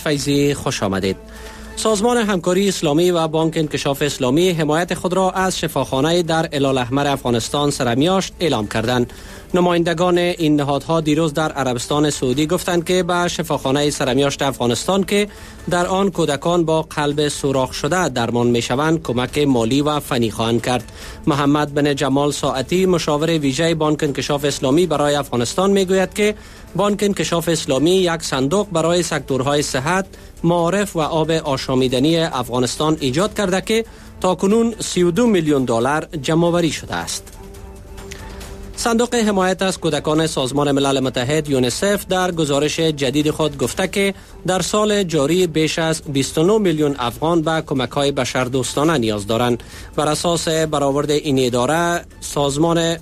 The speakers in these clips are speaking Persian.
فیضی خوش آمدید. سازمان همکاری اسلامی و بانک انکشاف اسلامی حمایت خود را از شفاخانه در هلال‌احمر افغانستان سرمیاشت اعلام کردند. نمایندگان این نهادها دیروز در عربستان سعودی گفتند که به شفاخانه سرمیاشت افغانستان که در آن کودکان با قلب سوراخ شده درمان میشوند کمک مالی و فنی خواهند کرد. محمد بن جمال ساعتی مشاور ویژه بانک انکشاف اسلامی برای افغانستان میگوید که بانک انکشاف اسلامی یک صندوق برای سکتورهای صحت، معارف و آب آشامیدنی افغانستان ایجاد کرده که تاکنون 32 میلیون دلار جمع‌آوری شده است. صندوق حمایت از کودکان سازمان ملل متحد یونیسف در گزارش جدید خود گفته که در سال جاری بیش از 29 میلیون افغان به کمک‌های بشردوستانه نیاز دارند. بر اساس برآورد این اداره سازمان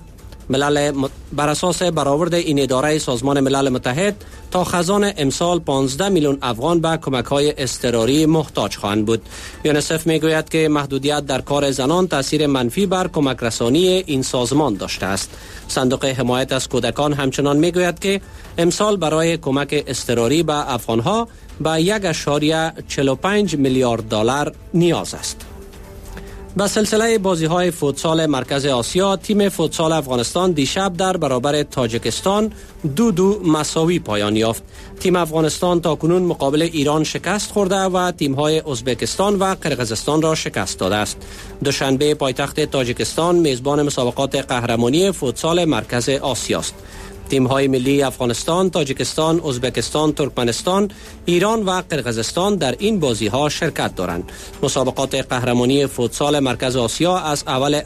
ملل متحد تا خزان امسال 15 میلیون افغان به کمک‌های اضطراری محتاج خواهند بود. یونیسف میگوید که محدودیت در کار زنان تاثیر منفی بر کمک رسانی این سازمان داشته است. صندوق حمایت از کودکان همچنان میگوید که امسال برای کمک اضطراری به افغان‌ها به 1.45 میلیارد دلار نیاز است. به سلسله بازی‌های فوتسال مرکز آسیا، تیم فوتسال افغانستان دیشب در برابر تاجیکستان 2-2 مساوی پایان یافت. تیم افغانستان تاکنون مقابل ایران شکست خورده و تیم‌های ازبکستان و قرقیزستان را شکست داده است. دوشنبه پایتخت تاجیکستان میزبان مسابقات قهرمانی فوتسال مرکز آسیا است. تیم‌های ملی افغانستان، تاجیکستان، ازبکستان، ترکمنستان، ایران و قرقیزستان در این بازی‌ها شرکت دارند. مسابقات قهرمانی فوتسال مرکز آسیا از اول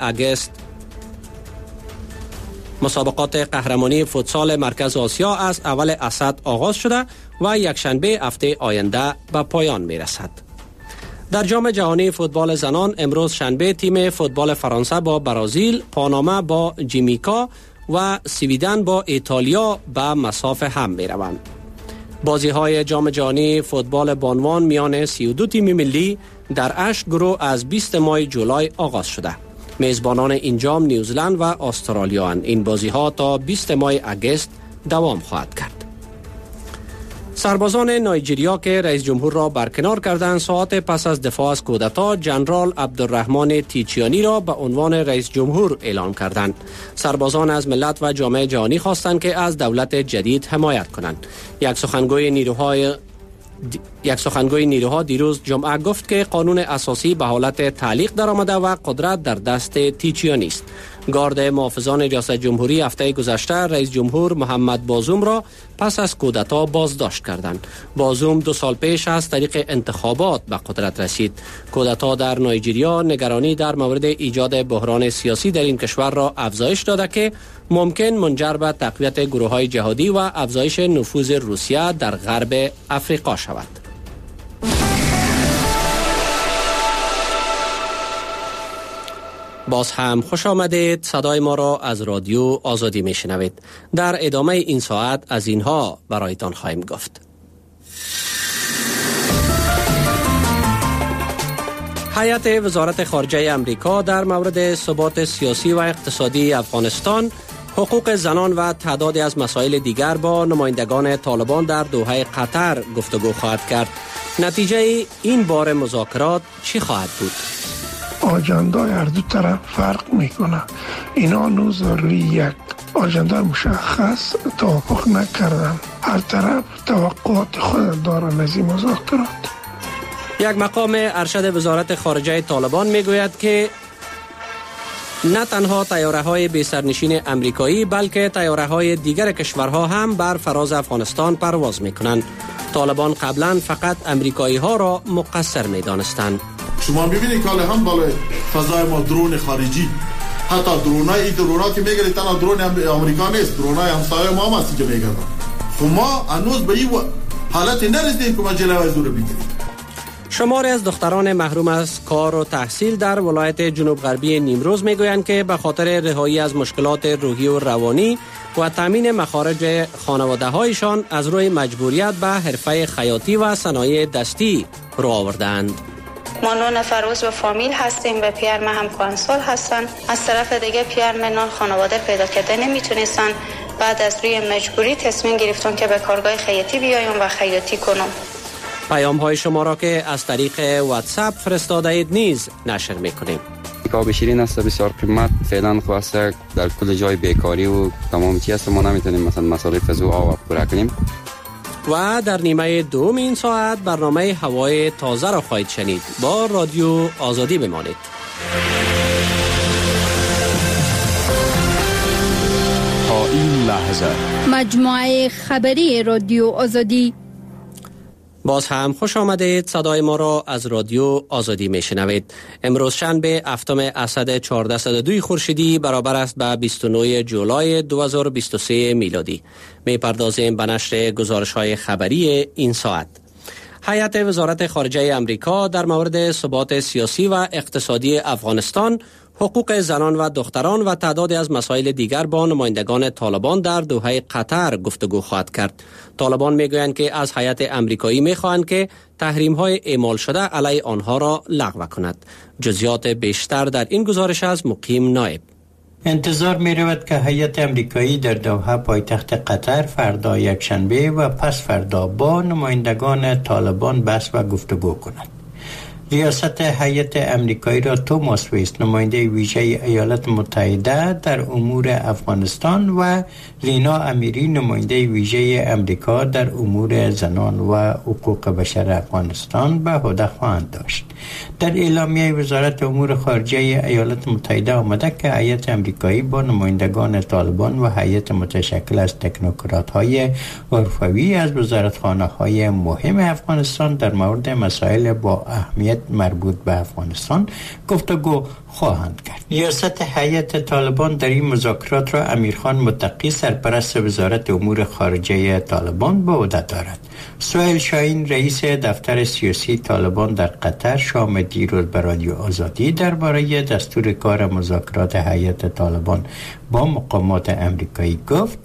اسد آغاز شده و یکشنبه هفته آینده به پایان می‌رسد. در جام جهانی فوتبال زنان امروز شنبه تیم فوتبال فرانسه با برزیل، پاناما با جامیکا و سویدن با ایتالیا به مصاف هم می روند. بازی های جام جهانی فوتبال بانوان میان 32 تیم ملی در 8 گروه از 20 ماه جولای آغاز شده. میزبانان این جام نیوزلند و استرالیا اند. این بازی ها تا 20 ماه اگست دوام خواهد کرد. سربازان نایجریا که رئیس جمهور را برکنار کردند ساعت پس از دفاع از کودتا جنرال عبدالرحمن تیچیانی را به عنوان رئیس جمهور اعلام کردند. سربازان از ملت و جامعه جهانی خواستند که از دولت جدید حمایت کنند. یک سخنگوی نیروها دیروز جمعه گفت که قانون اساسی به حالت تعلیق درآمده و قدرت در دست تیچیانی است. گارد محافظان ریاست جمهوری هفته گذشته رئیس جمهور محمد بازوم را پس از کودتا بازداشت کردند. بازوم 2 سال پیش از طریق انتخابات به قدرت رسید. کودتا در نایجریا نگرانی در مورد ایجاد بحران سیاسی در این کشور را افزایش داده که ممکن منجر به تقویت گروه‌های جهادی و افزایش نفوذ روسیه در غرب افریقا شود. باز هم خوش آمدید. صدای ما را از رادیو آزادی می شنوید. در ادامه این ساعت از اینها برایتان خواهیم گفت. هیئت وزارت خارجه امریکا در مورد ثبات سیاسی و اقتصادی افغانستان، حقوق زنان و تعدادی از مسائل دیگر با نمایندگان طالبان در دوحه قطر گفتگو خواهد کرد. نتیجه این بار مذاکرات چی خواهد بود؟ آجندای هر دو طرف فرق میکنه. اینا نوز روی یک آجنده مشخص توافق نکردن. هر طرف توقعات خود دارن از این مذاکرات. یک مقام ارشد وزارت خارجه طالبان میگوید که نه تنها طیاره‌های بی سرنشین امریکایی بلکه طیاره‌های دیگر کشورها هم بر فراز افغانستان پرواز میکنند. طالبان قبلا فقط امریکایی‌ها را مقصر میدانستند. شما میبینید که هم بالای فضای ما درون خارجی، حتی درونا که میگیرید تنها درون امریکا نیست، درونای همسایه ما هم هستی که میگیرن. خب ما هنوز به این حالتی نرسیدیم که ما جلوی زور بگیریم. شماری از دختران محروم از کار و تحصیل در ولایت جنوب غربی نیمروز میگویند که به خاطر رهایی از مشکلات روحی و روانی و تامین مخارج خانواده هایشان از روی مجبوریت به حرفه خیاطی و صنایع دستی رو آوردند. ما 9 نفر عضو فامیل هستیم. به پیر ما هم کانسول هستن. از طرف دیگه پیر منان خانواده پیدا کرده نمیتونستن. بعد از روی مجبوری تصمیم گرفتم که به کارگاه خیاطی بیایم و خیاطی کنم. پیام های شما را که از طریق واتساپ فرستاده اید نیز نشر میکنیم. آب شیرین است بسیار قیمت، فعلا خواسته در کل جای بیکاری و تمام چیز است، ما نمیتونیم مثلا مصارف از آب پورا کنیم. و در نیمه دوم این ساعت برنامه هوای تازه را خواهید شنید. با رادیو آزادی بمانید. تا این لحظه مجموعه خبری رادیو آزادی. باز هم خوش آمدید. صدای ما را از رادیو آزادی می شنوید. امروز شنبه هفتم اسد 1402 خورشیدی برابر است به 29 جولای 2023 میلادی. می پردازیم به نشر گزارش های خبری این ساعت. هیئت وزارت خارجه امریکا در مورد ثبات سیاسی و اقتصادی افغانستان، حقوق زنان و دختران و تعدادی از مسائل دیگر با نمایندگان طالبان در دوحه قطر گفتگو خواهد کرد. طالبان میگویند که از هیئت امریکایی میخواهند که تحریم‌های اعمال شده علیه آنها را لغو کند. جزئیات بیشتر در این گزارش از مقیم نایب. انتظار می رود که هیئت امریکایی در دوحه پایتخت قطر فردا یکشنبه و پس فردا با نمایندگان طالبان بحث و گفتگو کند. ریاست هیئت امریکایی را توماس ویس، نماینده ویژه ایالات متحده در امور افغانستان، و لینا امیری، نماینده ویژه امریکا در امور زنان و حقوق بشر افغانستان به عهده خواهند داشت. در اعلامیه وزارت امور خارجه ایالات متحده آمده که هیئت امریکایی با نمایندگان طالبان و هیئت متشکل از تکنوکرات‌های حرفه‌ای از وزارتخانه‌های مهم افغانستان در مورد مسائل با اهمیت مربوط به افغانستان گفتگو خواهند کرد. ریاست هیئت طالبان در این مذاکرات را امیرخان متقی، سرپرست وزارت امور خارجه طالبان، به عهده دارد. سهیل شاهین، رئیس دفتر سیاسی طالبان در قطر، شام دیروز به رادیو آزادی درباره دستور کار مذاکرات هیئت طالبان با مقامات امریکایی گفت: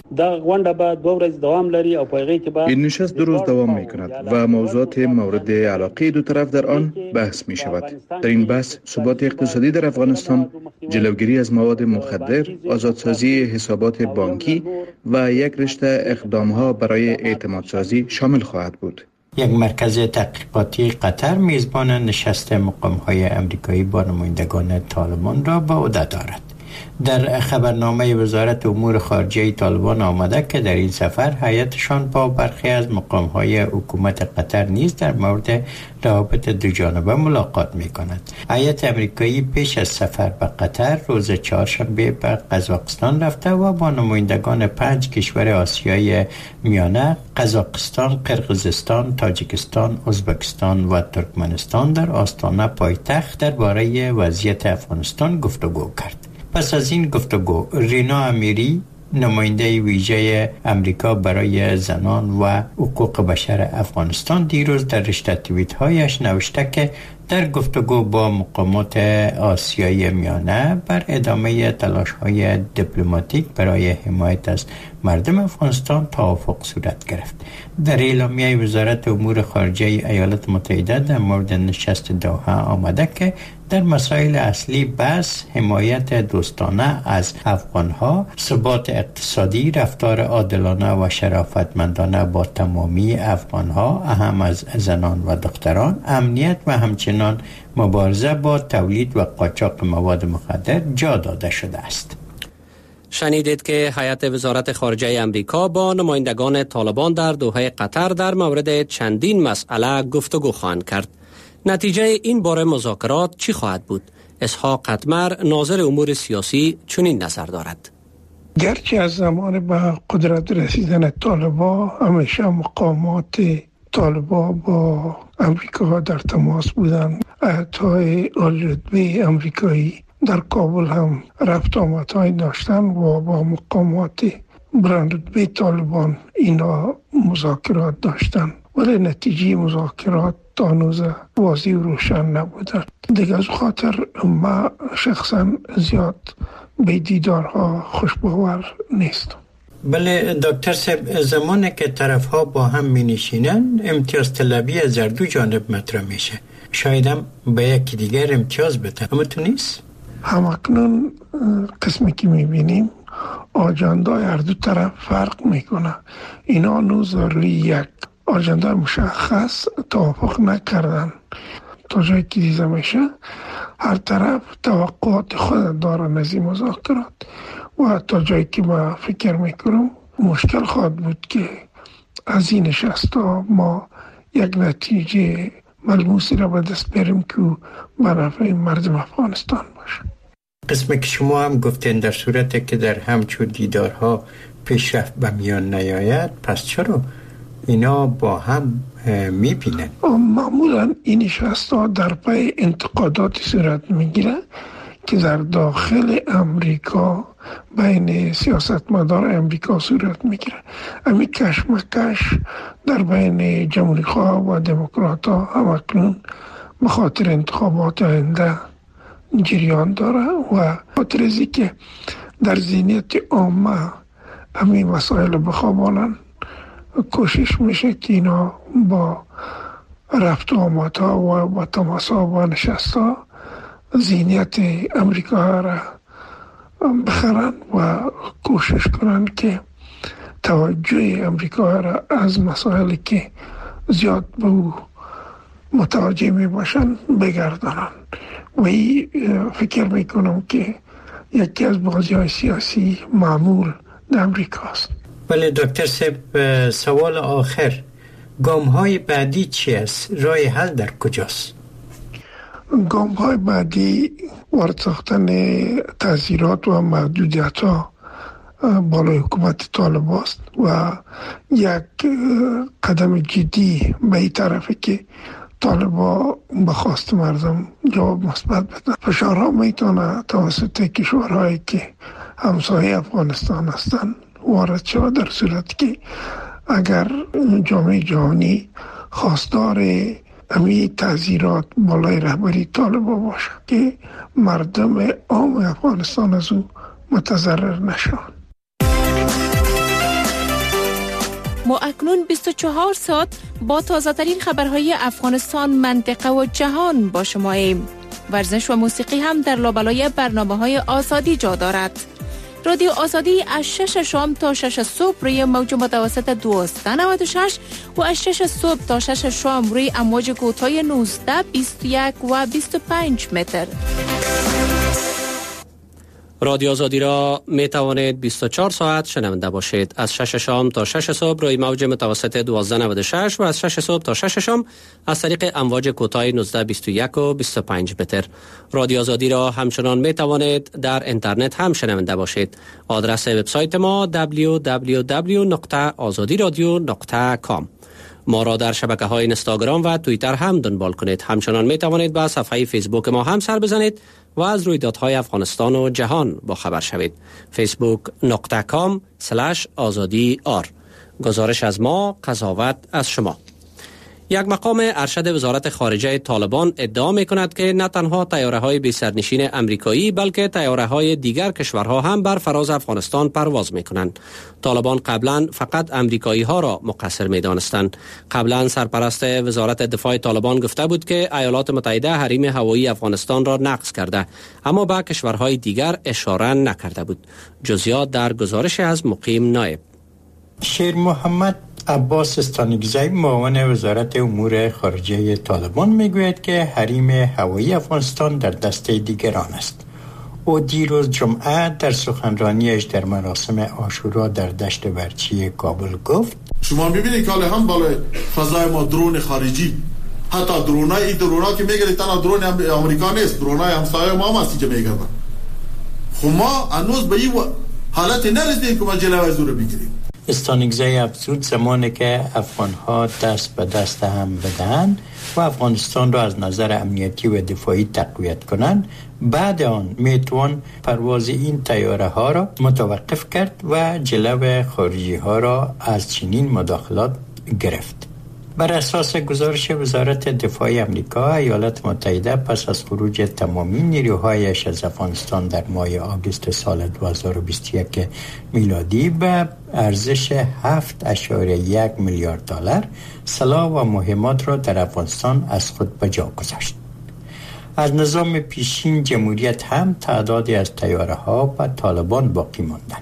این نشست 2 روز دوام می کند و موضوعات مورد علاقه دو طرف در آن بحث می شود. در این بحث ثبات اقتصادی در افغانستان، جلوگیری از مواد مخدر، آزادسازی حسابات بانکی و یک رشته اقدامها برای اعتمادسازی شامل خواهد بود. یک مرکز تحقیقاتی قطر میزبان نشست مقام‌های امریکایی با نمایندگان طالبان را به عهده دارد. در خبرنامه وزارت امور خارجه طالبان آمده که در این سفر هیئتشان با برخی از مقام‌های حکومت قطر نیز در مورد روابط دوجانبه ملاقات می‌کند. هیئت امریکایی پیش از سفر به قطر روز چهارشنبه به قزاقستان رفته و با نمایندگان 5 کشور آسیای میانه، قزاقستان، قرقیزستان، تاجیکستان، ازبکستان و ترکمنستان در آستانه پایتخت درباره وضعیت افغانستان گفتگو کرد. پس از این گفتگو، رینا امیری، نماینده ویژه امریکا برای زنان و حقوق بشر افغانستان، دیروز در رشته توییت‌هایش نوشته که در گفتگو با مقامات آسیای میانه بر ادامه تلاش‌های دیپلماتیک برای حمایت از مردم افغانستان توافق صورت گرفت. در اعلامیه وزارت امور خارجه ایالات متحده در مورد نشست دوحه آمده که در مسائل اصلی بحث حمایت دوستانه از افغانها، ثبات اقتصادی، رفتار عادلانه و شرافتمندانه با تمامی افغانها، اهم از زنان و دختران، امنیت و همچنین مبارزه با تولید و قاچاق مواد مخدر جا داده شده است. شنیدید که هیئت وزارت خارجه امریکا با نمایندگان طالبان در دوحه قطر در مورد چندین مسئله گفتگو خواهند کرد. نتیجه این باره مذاکرات چی خواهد بود؟ اسحاق قطمر، ناظر امور سیاسی، چنین نظر دارد. گرچه از زمان به قدرت رسیدن طالبان همیشه مقامات طالبان با امریکا در تماس بودند. ایت‌های عالی‌رتبه امریکایی در کابل هم رفت آمدهای داشتن و با مقامات بلندرتبه طالبان اینا مذاکرات داشتن، ولی نتیجه مذاکرات تا هنوز واضح و روشن نبوده. دیگه از خاطر ما شخصا زیاد به دیدارها خوشباور نیستم. بله دکتر صاحب، زمانی که طرفها با هم می نشینن امتیاز طلبی از دو جانب مطرح میشه. شاید هم به یکی دیگر امتیاز بده، اما تو نیست؟ همکنون قسمی که می بینیم آجندای هر دو طرف فرق میکنه. اینا نوز روی یک آژاندا مشخص توافق نکردن. تا جایی که دیده میشه هر طرف توقعات خود دارن از این مذاکرات و تا جایی که ما فکر میکنم مشکل خواهد بود که از این نشست ما یک نتیجه ملموسی را به دست بریم که به نفع مردم افغانستان باشه. قسمی که شما هم گفتین در صورتی که در همچون دیدارها پیشرفت به میان نیاید، پس چرا اینا با هم میبینن؟ معمولا این نشست ها در پی انتقادات صورت میگیره که در داخل امریکا بین سیاستمدار امریکا صورت میگیره. امی کشمکش در بین جمهوری خواه و دموکرات ها همکنون به خاطر انتخابات آینده جریان داره و خاطر ازی که در ذهنیت عامه همین مسائل بخوابانن کوشش میشه که اینا با رفت و آمدها و با تماسها و نشستها ذهنیت امریکا را بخرن و کوشش کنن که توجه امریکا را از مسائلی که زیاد به او متوجه می باشن بگردانن و این فکر میکنم که یکی از بازی های سیاسی معمول در امریکا است. ولی دکتر صاحب، سوال آخر، گام های بعدی چی است؟ راه حل در کجاست؟ گام های بعدی وارد ساختن تعزیرات و محدودیت ها بالای حکومت طالب است و یک قدم جدی به این طرفه که طالبا به خواست مردم جواب مثبت بدن. فشارها میتونه توسط کشورهایی که همسایه افغانستان هستند وارد شود، در صورتی که اگر جامعه جهانی خواستار امی تعزیرات بالای رهبری طالبا باشه که مردم عام افغانستان از او متضرر نشوند. ما اکنون 24 ساعت با تازه ترین خبرهای افغانستان، منطقه و جهان با شماییم. ورزش و موسیقی هم در لابلای برنامه‌های آزادی جا دارد. رادیو آزادی از 6 شام تا 6 صبح روی موج متوسط 1296 و از 6 صبح تا 6 شام روی امواج کوتاه 19، 21 و 25 متر. رادیو آزادی را می توانید 24 ساعت شنونده باشید. از 6 شام تا 6 صبح روی موج متوسط 1296 و از 6 صبح تا 6 شام از طریق امواج کوتاه 19، 21 و 25 متر. رادیو آزادی را همچنان می توانید در اینترنت هم شنونده باشید. آدرس وبسایت ما www.azadiradio.com. ما را در شبکه‌های اینستاگرام و توییتر هم دنبال کنید. همچنان می توانید به صفحه فیسبوک ما هم سر بزنید و از رویدادهای افغانستان و جهان با خبر شوید. facebook.com/azadi_r. گزارش از ما، قضاوت از شما. یک مقام ارشد وزارت خارجه طالبان ادعا می کند که نه تنها تیاره‌های بی سرنشین امریکایی بلکه تیاره‌های دیگر کشورها هم بر فراز افغانستان پرواز می کنند. طالبان قبلا فقط امریکایی‌ها را مقصر می دانستند. قبلا سرپرست وزارت دفاع طالبان گفته بود که ایالات متحده حریم هوایی افغانستان را نقض کرده، اما به کشورهای دیگر اشاره نکرده بود. جزئیات در گزارش از مقیم نایب. شیر محمد عباس استانگزی، معاون وزارت امور خارجه طالبان، میگوید که حریم هوایی افغانستان در دست دیگران است. او دیروز جمعه در سخنرانیش در مراسم عاشورا در دشت برچی کابل گفت: شما میبینید که هم بالای فضای ما درون خارجی، حتی درونای که میگیره تنها درون آمریکا نیست، درونای همسایه ما هم هستی که میگردن. خب ما هنوز به این حالت نرسیدیم که ما جلوی زور بگیریم. استانگزی افزود زمانی که افغانها دست به دست هم بدن و افغانستان را از نظر امنیتی و دفاعی تقویت کنند، بعد آن میتوان پرواز این طیاره ها را متوقف کرد و جلو خارجی ها را از چنین مداخلات گرفت. بر اساس گزارش وزارت دفاع امریکا، ایالات متحده پس از خروج تمامی نیروهایش از افغانستان در ماه آگوست سال 2021 میلادی به ارزش 7.1 میلیارد دلار سلاح و مهمات را در افغانستان از خود به جا گذاشت. از نظام پیشین جمهوریت هم تعدادی از طیاره‌ها و طالبان باقی ماندند.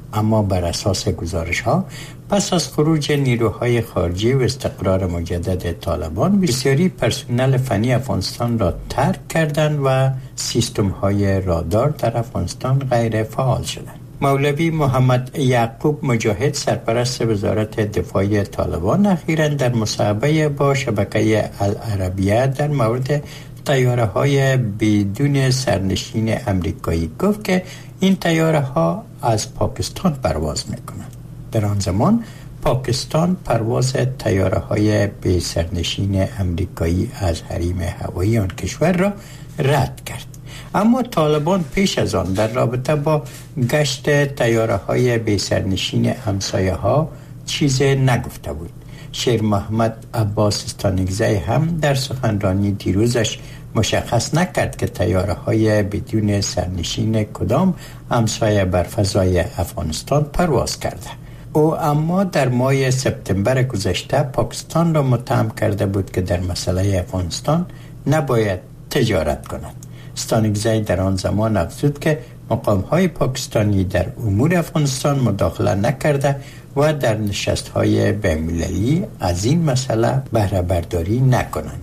اما بر اساس گزارش ها پس از خروج نیروهای خارجی و استقرار مجدد طالبان بسیاری پرسنل فنی افغانستان را ترک کردند و سیستم های رادار در افغانستان غیر فعال شدند. مولوی محمد یعقوب مجاهد سرپرست وزارت دفاع طالبان اخیراً در مصاحبه با شبکه العربیه در مورد طیاره های بدون سرنشین امریکایی گفت که این طیاره ها از پاکستان پرواز میکنند. در آن زمان پاکستان پرواز طیاره های بی سرنشین امریکایی از حریم هوایی آن کشور را رد کرد. اما طالبان پیش از آن در رابطه با گشت طیاره های بی سرنشین همسایه ها چیزی نگفته بود. شیر محمد عباس استانگزی هم در سخنرانی دیروزش مشخص نکرد که طیاره های بدون سرنشین کدام همسایه بر فضای افغانستان پرواز کرده. او اما در ماه سپتامبر گذشته پاکستان را متهم کرده بود که در مسئله افغانستان نباید تجارت کند. استانگزی در آن زمان افزود که مقام‌های پاکستانی در امور افغانستان مداخله نکرده و در نشست‌های بین‌المللی از این مسئله بهره برداری نکنند.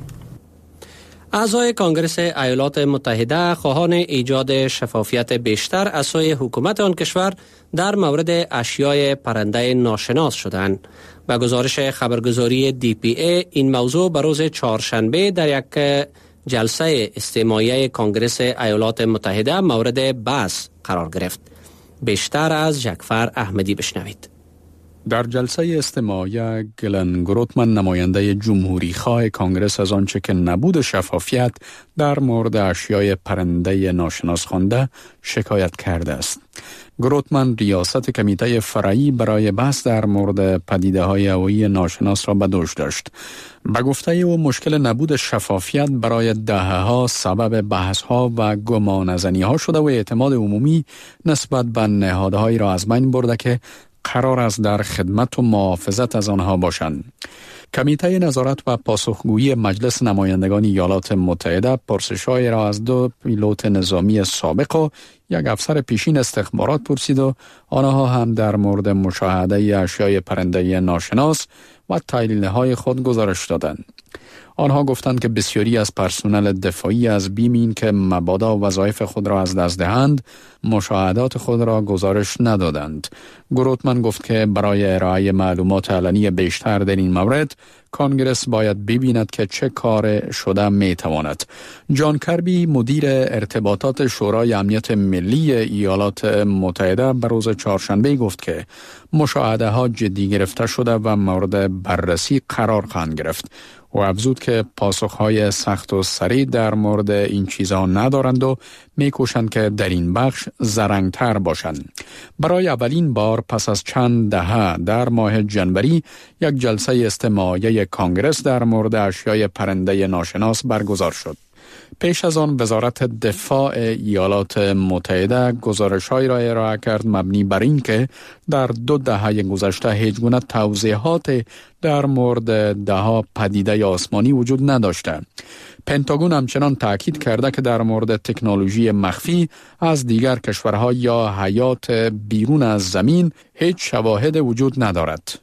اعضای کنگره ایالات متحده خواهان ایجاد شفافیت بیشتر از سوی حکومت آن کشور در مورد اشیای پرنده ناشناس شدند. به گزارش خبرگزاری DPA این موضوع به روز چهارشنبه در یک جلسه استماعی کنگره ایالات متحده مورد بحث قرار گرفت. بیشتر از جعفر احمدی بشنوید. در جلسه استماعی گلن گروتمن نماینده جمهوری خواه کانگرس از آنچه که نبود شفافیت در مورد اشیای پرنده ناشناس خوانده شکایت کرده است. گروتمن ریاست کمیته فرعی برای بحث در مورد پدیده‌های هوایی ناشناس را به دوش داشت. به گفته او مشکل نبود شفافیت برای دهه‌ها سبب بحث‌ها و گمانه‌زنی‌ها شده و اعتماد عمومی نسبت به نهادهایی را از بین برده که قرار است در خدمت و محافظت از آنها باشند. کمیته نظارت و پاسخگویی مجلس نمایندگان ایالات متحده پرسش‌هایی را از 2 پیلوت نظامی سابق و یک افسر پیشین استخبارات پرسید و آنها هم در مورد مشاهده اشیای پرنده ناشناس و تحلیل‌های خود گزارش دادند. آنها گفتند که بسیاری از پرسنل دفاعی از بیم این که مبادا وظایف خود را از دست دهند مشاهدات خود را گزارش ندادند. گروتمن گفت که برای ارائه معلومات علنی بیشتر در این مورد کانگرس باید ببیند که چه کار شده میتواند. جان کربی مدیر ارتباطات شورای امنیت ملی ایالات متحده به روز چهارشنبه گفت که مشاهده ها جدی گرفته شده و مورد بررسی قرار خواهند گرفت. و افزود که پاسخهای سخت و سریع در مورد این چیزها ندارند و میکوشند که در این بخش زرنگتر باشند. برای اولین بار پس از چند دهه در ماه جنوری یک جلسه استماعی کانگرس در مورد اشیای پرنده ناشناس برگزار شد. پیش از آن وزارت دفاع ایالات متحده گزارش‌هایی را ارائه کرد مبنی بر این که در 2 دهه گذشته هیچ گونه توضیحات در مورد ده‌ها پدیده آسمانی وجود نداشته. پنتاگون همچنان تاکید کرده که در مورد تکنولوژی مخفی از دیگر کشورها یا حیات بیرون از زمین هیچ شواهد وجود ندارد.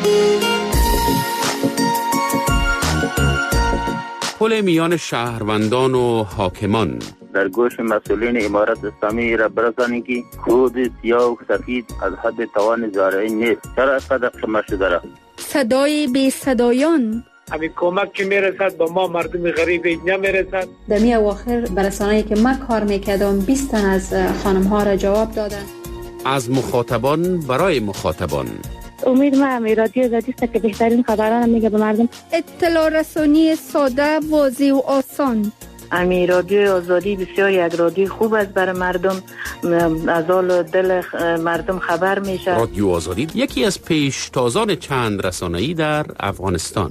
پل میان شهروندان و حاکمان در گوش مسئولین امارت اسلامی را برسانید که خود سیاه و سفید از حد توان زارعی نیست. چرا اینقدر خمه شده را؟ صدای بی صدایان همین کمک که میرسد با ما مردم غریب نمیرسد. در می اواخر برسانه‌ای که من کار میکردم 20 تن از خانم ها را جواب دادن. از مخاطبان برای مخاطبان. امید ما رادیو آزادی است که بهترین خبران میگه به مردم. اطلاع رسانی ساده، واضح و آسان. امی رادیو آزادی بسیار یک رادیو خوب است برای مردم، از حال دل مردم خبر میشه. رادیو آزادی یکی از پیشتازان چند رسانه‌ای در افغانستان.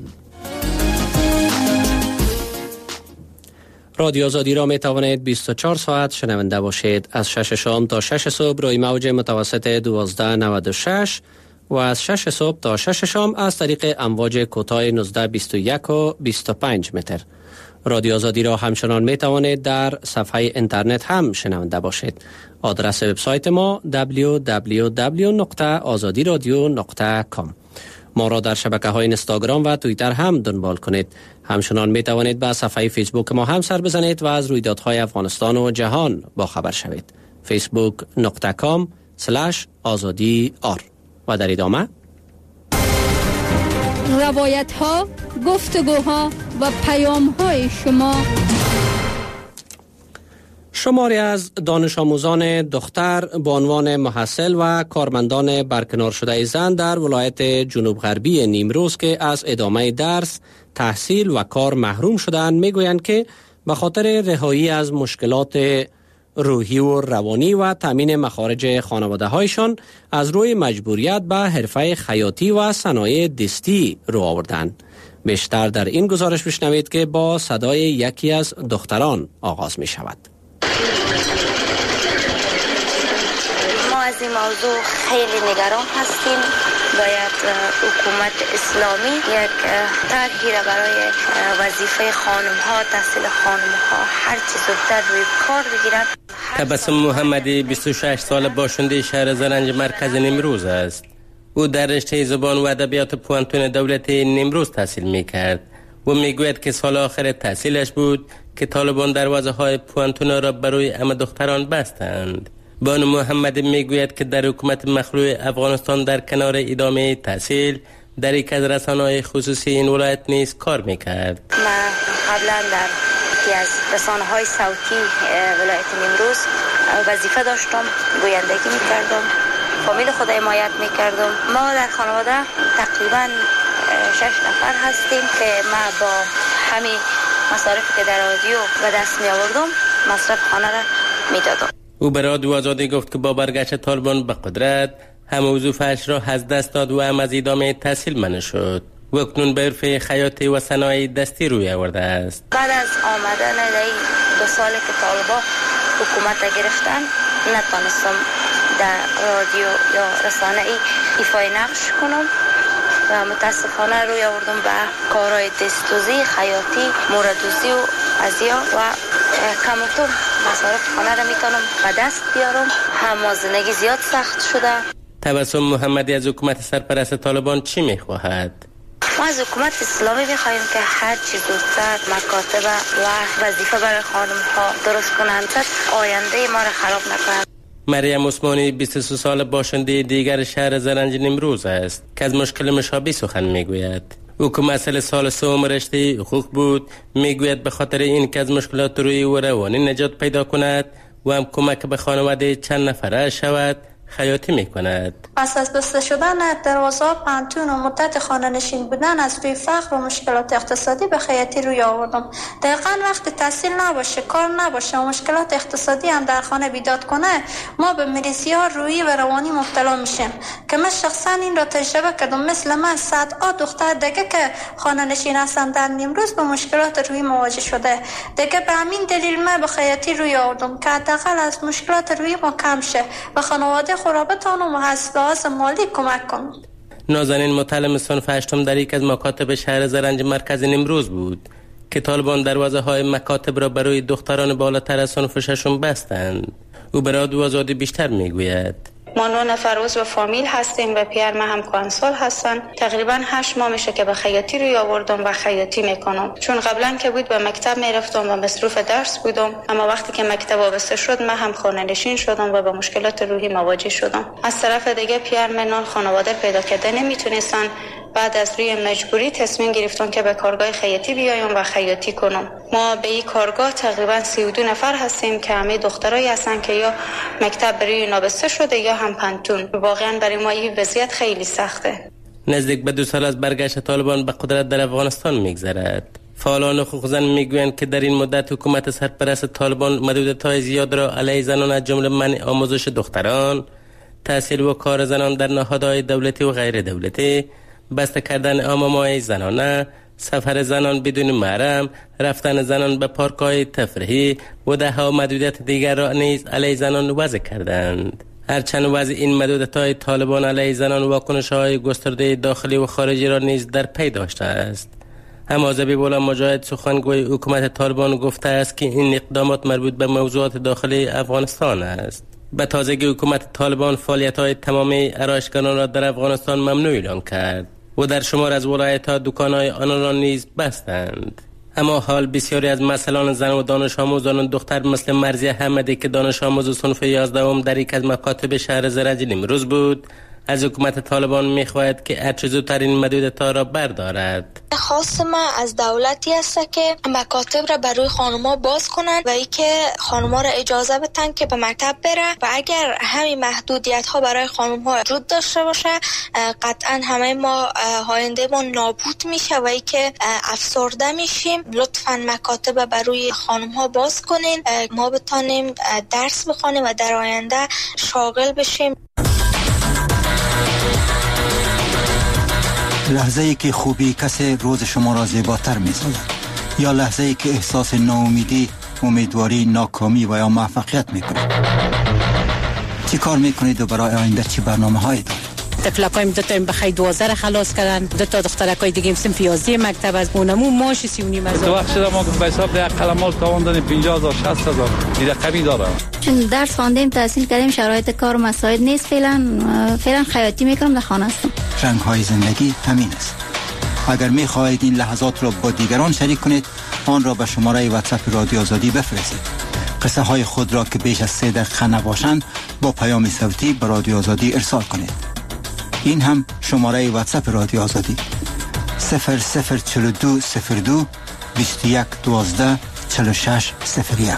رادیو آزادی را می توانید 24 ساعت شنونده باشید. از 6 شام تا 6 صبح روی موج متوسط 1296 و از 6 صبح تا 6 شام از طریق امواج کوتاه 1921 و 25 متر. رادیو آزادی را همچنان می توانید در صفحه اینترنت هم شنونده باشید. آدرس وبسایت ما www.azadiradio.com. ما را در شبکه‌های اینستاگرام و توییتر هم دنبال کنید. همچنان می توانید به صفحه فیسبوک ما هم سر بزنید و از رویدادهای افغانستان و جهان با خبر شوید. facebook.com/azadi.ar. و در ادامه روایت ها، گفتگوها و پیام های شما. شماری از دانش آموزان دختر به عنوان محصل و کارمندان برکنار شده زن در ولایت جنوب غربی نیمروز که از ادامه درس، تحصیل و کار محروم شدند میگویند که به خاطر رهایی از مشکلات روحی و روانی و تامین مخارج خانواده هایشان از روی مجبوریت به حرفه خیاطی و صنایع دستی رو آوردند. بیشتر در این گزارش بشنوید که با صدای یکی از دختران آغاز می شود. ما از این موضوع خیلی نگران هستیم. باید حکومت اسلامی یک طرحی را برای وظیفه خانم ها، تحصیل خانم ها هر چی زودتر روی کار بگیرند. تبسم محمدی 26 سال باشنده شهر زرنج مرکز نیمروز است. او در رشته زبان و ادبیات پوانتون دولتی نیمروز تحصیل میکرد و میگوید که سال آخر تحصیلش بود که طالبان دروازه های پوانتون را برای همه دختران بستند. بانو محمد میگوید که در حکومت مخلوع افغانستان در کنار ادامه تحصیل در یک از رسانه‌های خصوصی این ولایت نیز کار میکرد. من قبلا در یکی از رسانه‌های صوتی ولایت نیمروز وظیفه داشتم، گویندگی میکردم، فامیل خود حمایت میکردم. ما در خانواده تقریبا 6 نفر هستیم که ما با همین مصارفی که در رادیو به دست می آوردم مصرف خانه را میدادم. او به رادیو آزادی گفت که با برگشت طالبان به قدرت هم وظیفه‌اش را از دست داد و هم از ادامه تحصیل منع شد و اکنون به حرفه خیاطی و صنایع دستی روی آورده است. بعد از آمدن این 2 سالی که طالبان حکومت گرفتن نتونستم در رادیو یا رسانه‌ای ایفای نقش کنم و متاسفانه روی آوردم به کارهای دستوزی، خیاطی، موردوزی و ازیا و کمتون مصارف خانه را میتونم به دست بیارم. هم زندگی زیاد سخت شده. تبسم محمدی از حکومت سرپرست طالبان چی میخواهد؟ ما از حکومت اسلامی میخواهیم که هر چی زودتر مکاتب و وظیفه برای خانم ها درست کنند تا آینده ما را خراب نکنند. مریم عثمانی 23 سال باشنده دیگر شهر زرنج نیمروز است که از مشکل مشابه سخن میگوید. او که مسئله سال 3 رشته حقوق بود میگوید به خاطر این که از مشکلات روحی و روانی نجات پیدا کند و هم کمک به خانواده چند نفره شود خیاطی میکند. پس از بسته شدن دروازه پانتون و مدت خانه نشین بودن از روی فقر و مشکلات اقتصادی به خیاطی روی آوردم. دقیقاً وقتی تحصیل نباشه، کار نباشه و مشکلات اقتصادی هم در خانه بیداد کنه، ما به مریضی‌ها روحی و روانی مبتلا میشیم که من شخصا این را تجربه کردم. مثل من صدها دختر دیگه که خانه نشین هستن در نیمروز به مشکلات روحی مواجه شده. دیگه به همین دلیل من به خیاطی روی آوردم که حداقل از مشکلات روحی ما کم شه و خانواده خرابتان و محصولات مالی کمک کنند. نازنین متعلم صنف 8 در یک از مکاتب شهر زرنج مرکز نیمروز بود که طالبان دروازه های مکاتب را برای دختران بالاتر از صنف 6 بستند. او به رادیو آزادی بیشتر میگوید. ما 9 نفر عضو فامیل هستیم و پیر ما هم کانسال هستن. تقریبا 8 ماه میشه که به خیاطی روی آوردم و خیاطی میکنم، چون قبلا که بود به مکتب میرفتم و مصروف درس بودم، اما وقتی که مکتب وابسته شد من هم خانه نشین شدم و با مشکلات روحی مواجه شدم. از طرف دیگه پیر منان خانواده پیدا کرده نمیتونستن. بعد از روی مجبوری تصمیم گرفتم که به کارگاه خیاطی بیایم و خیاطی کنم. ما به این کارگاه تقریبا 32 نفر هستیم که همه دخترایی هستن که یا مکتب برای نابسته شده یا هم پانتون. واقعا برای ما این وضعیت خیلی سخته. نزدیک به 2 سال از برگشت طالبان به قدرت در افغانستان میگذرد. فعالان حقوق زن میگویند که در این مدت حکومت سرپرست طالبان محدودیت‌های زیاد را علیه زنان از جمله منع آموزش دختران، تحصیل و کار زنان در نهادهای دولتی و غیر دولتی، بسته کردن امام‌های زنانه، سفر زنان بدون محرم، رفتن زنان به پارک‌های تفریحی و ده‌ها محدودیت دیگر را نیز علیه زنان وضع کردند. هرچند وضع این محدودیت‌های طالبان علیه زنان واکنش‌های گسترده داخلی و خارجی را نیز در پی داشته است. اما ذبیح الله مجاهد سخنگوی حکومت طالبان گفته است که این اقدامات مربوط به موضوعات داخلی افغانستان است. به تازگی حکومت طالبان فعالیت‌های تمامی آرایشگران را در افغانستان ممنوع اعلام کرد و در شمار از ولایت‌ها دکان‌های آنان را نیز بستند. اما حال بسیاری از مسئولان زن و دانش آموزان دختر مثل مرضیه حمدی که دانش آموز صنف 11 در یک از مکاتب شهر زرنج نیمروز بود، از حکومت طالبان می‌خواهد که هرچه زودتر این محدودیت‌ها را بردارد. خواست ما از دولتی است که مکاتب را برای خانم‌ها باز کنند و اینکه خانم‌ها را اجازه بدن که به مکتب بره و اگر همین محدودیت‌ها برای خانم‌ها وجود داشته باشه قطعاً همه ما آینده ما نابود میشه و اینکه افسرده میشیم. لطفاً مکاتب برای خانم‌ها باز کنین، ما بتونیم درس بخونیم و در آینده شاغل بشیم. لحظه ای که خوبی کسی روز شما را زیباتر می سازد، یا لحظه ای که احساس ناامیدی، امیدواری، ناکامی و یا موفقیت می کنید. چی کار می کنید و برای آینده چی برنامه هایی دارید؟ تفلقایم دوتایم بخی 12 را خلاص کردن، دوتا دخترکای دیگه سنف 11 مکتب از اونمو ماش 39 هزار. تو وقت شده ما به حساب یک قلم تاوان دادیم 50000 60000 این رقمی داره. چون درس خواندیم تحصیل کردیم شرایط کار مساعد نیست، فعلا خیاطی میکنم در خانه هستم. رنگ های زندگی همین است. اگر می خواهید این لحظات را با دیگران شریک کنید آن را به شماره واتساپ رادیو آزادی بفرستید. قصه های خود را که بیش از 3 دقیقه نباشند با پیام صوتی به رادیو آزادی ارسال کنید. این هم شماره واتساپ رادیو آزادی 0042 02 21 12 46 01.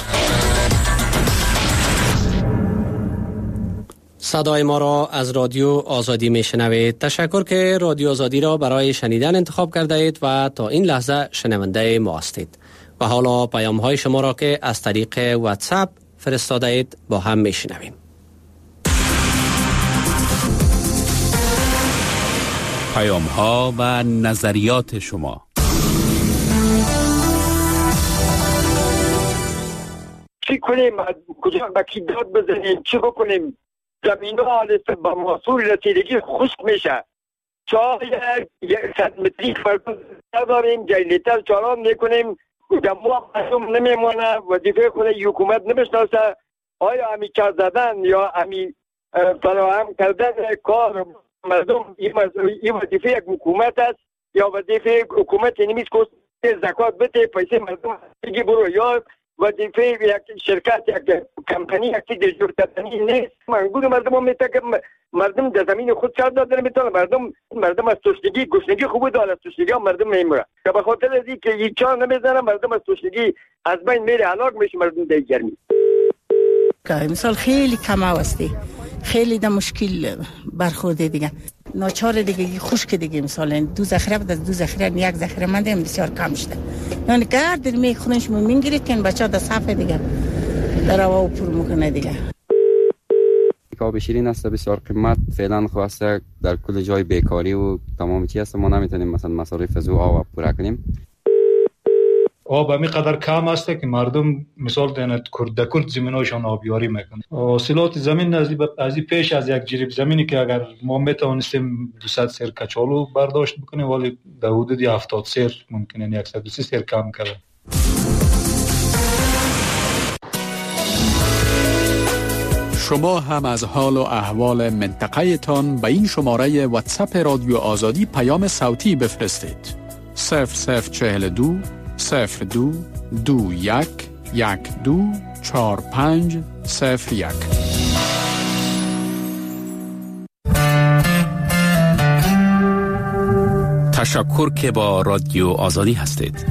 صدای ما را از رادیو آزادی میشنوید. تشکر که رادیو آزادی را برای شنیدن انتخاب کرده اید و تا این لحظه شنونده ما هستید. و حالا پیام های شما را که از طریق واتساپ فرستاده اید با هم میشنویم. پیام ها و نظریات شما. چی کنیم؟ کجا با کی داد بزنیم؟ چی بکنیم؟ زمین ها با محصول رسیدگی خشک میشه. شاید 100 متری فرق نداریم، جایلیتر چالان میکنیم، دموع مردم نمیمونه، وظیفه خود حکومت نمیشناسه. آیا همی کار زدن یا همی فراهم کردن کار مردم این وظیفه یک حکومت است یا وظیفه حکومت نمیست که زکات بده پیسه مردم بگی برو، یا وظیفه یک شرکت یک کمپانی یک چیز جور کردنی نیست. منگور مردم هم میتونه که مردم در زمین خود کار دادن میتونه، مردم از تشنگی گشنگی خوب داره، از تشنگی هم مردم میمیره که به خاطر از اینکه هیچ چا نمیزنه مردم از تشنگی از بین میره، هلاک میشه مردم در گرمی. مثال خیلی کم هستی، خیلی در مشکل برخورده دیگه، ناچار دیگه خشک دیگه، مثلا 2 ذخیره بعد از 2 ذخیره 1 ذخیره مانده بسیار کم شده. یعنی گرد میخونش میگیرید که بچا در صفحه دیگه در هوا پر میکنه دیگه. آب شیرین است بسیار قیمت، فعلا خواسته در کل جای بیکاری و تمام چیز است، ما نمیتونیم مثلا مصارف از آب پورا کنیم. آب همی قدر کم است که مردم مثال دینه کرد زمیناشان آبیاری میکنه. حاصلات زمین از پیش از یک جریب زمینی که اگر ما میتونستیم 200 سیر کچالو برداشت بکنیم ولی در حدود 70 سیر ممکنه 130 سیر کم کرده. شما هم از حال و احوال منطقه تان به این شماره واتساپ رادیو آزادی پیام صوتی بفرستید. 0042 02 21 12 45 01. تشکر که با رادیو آزادی هستید.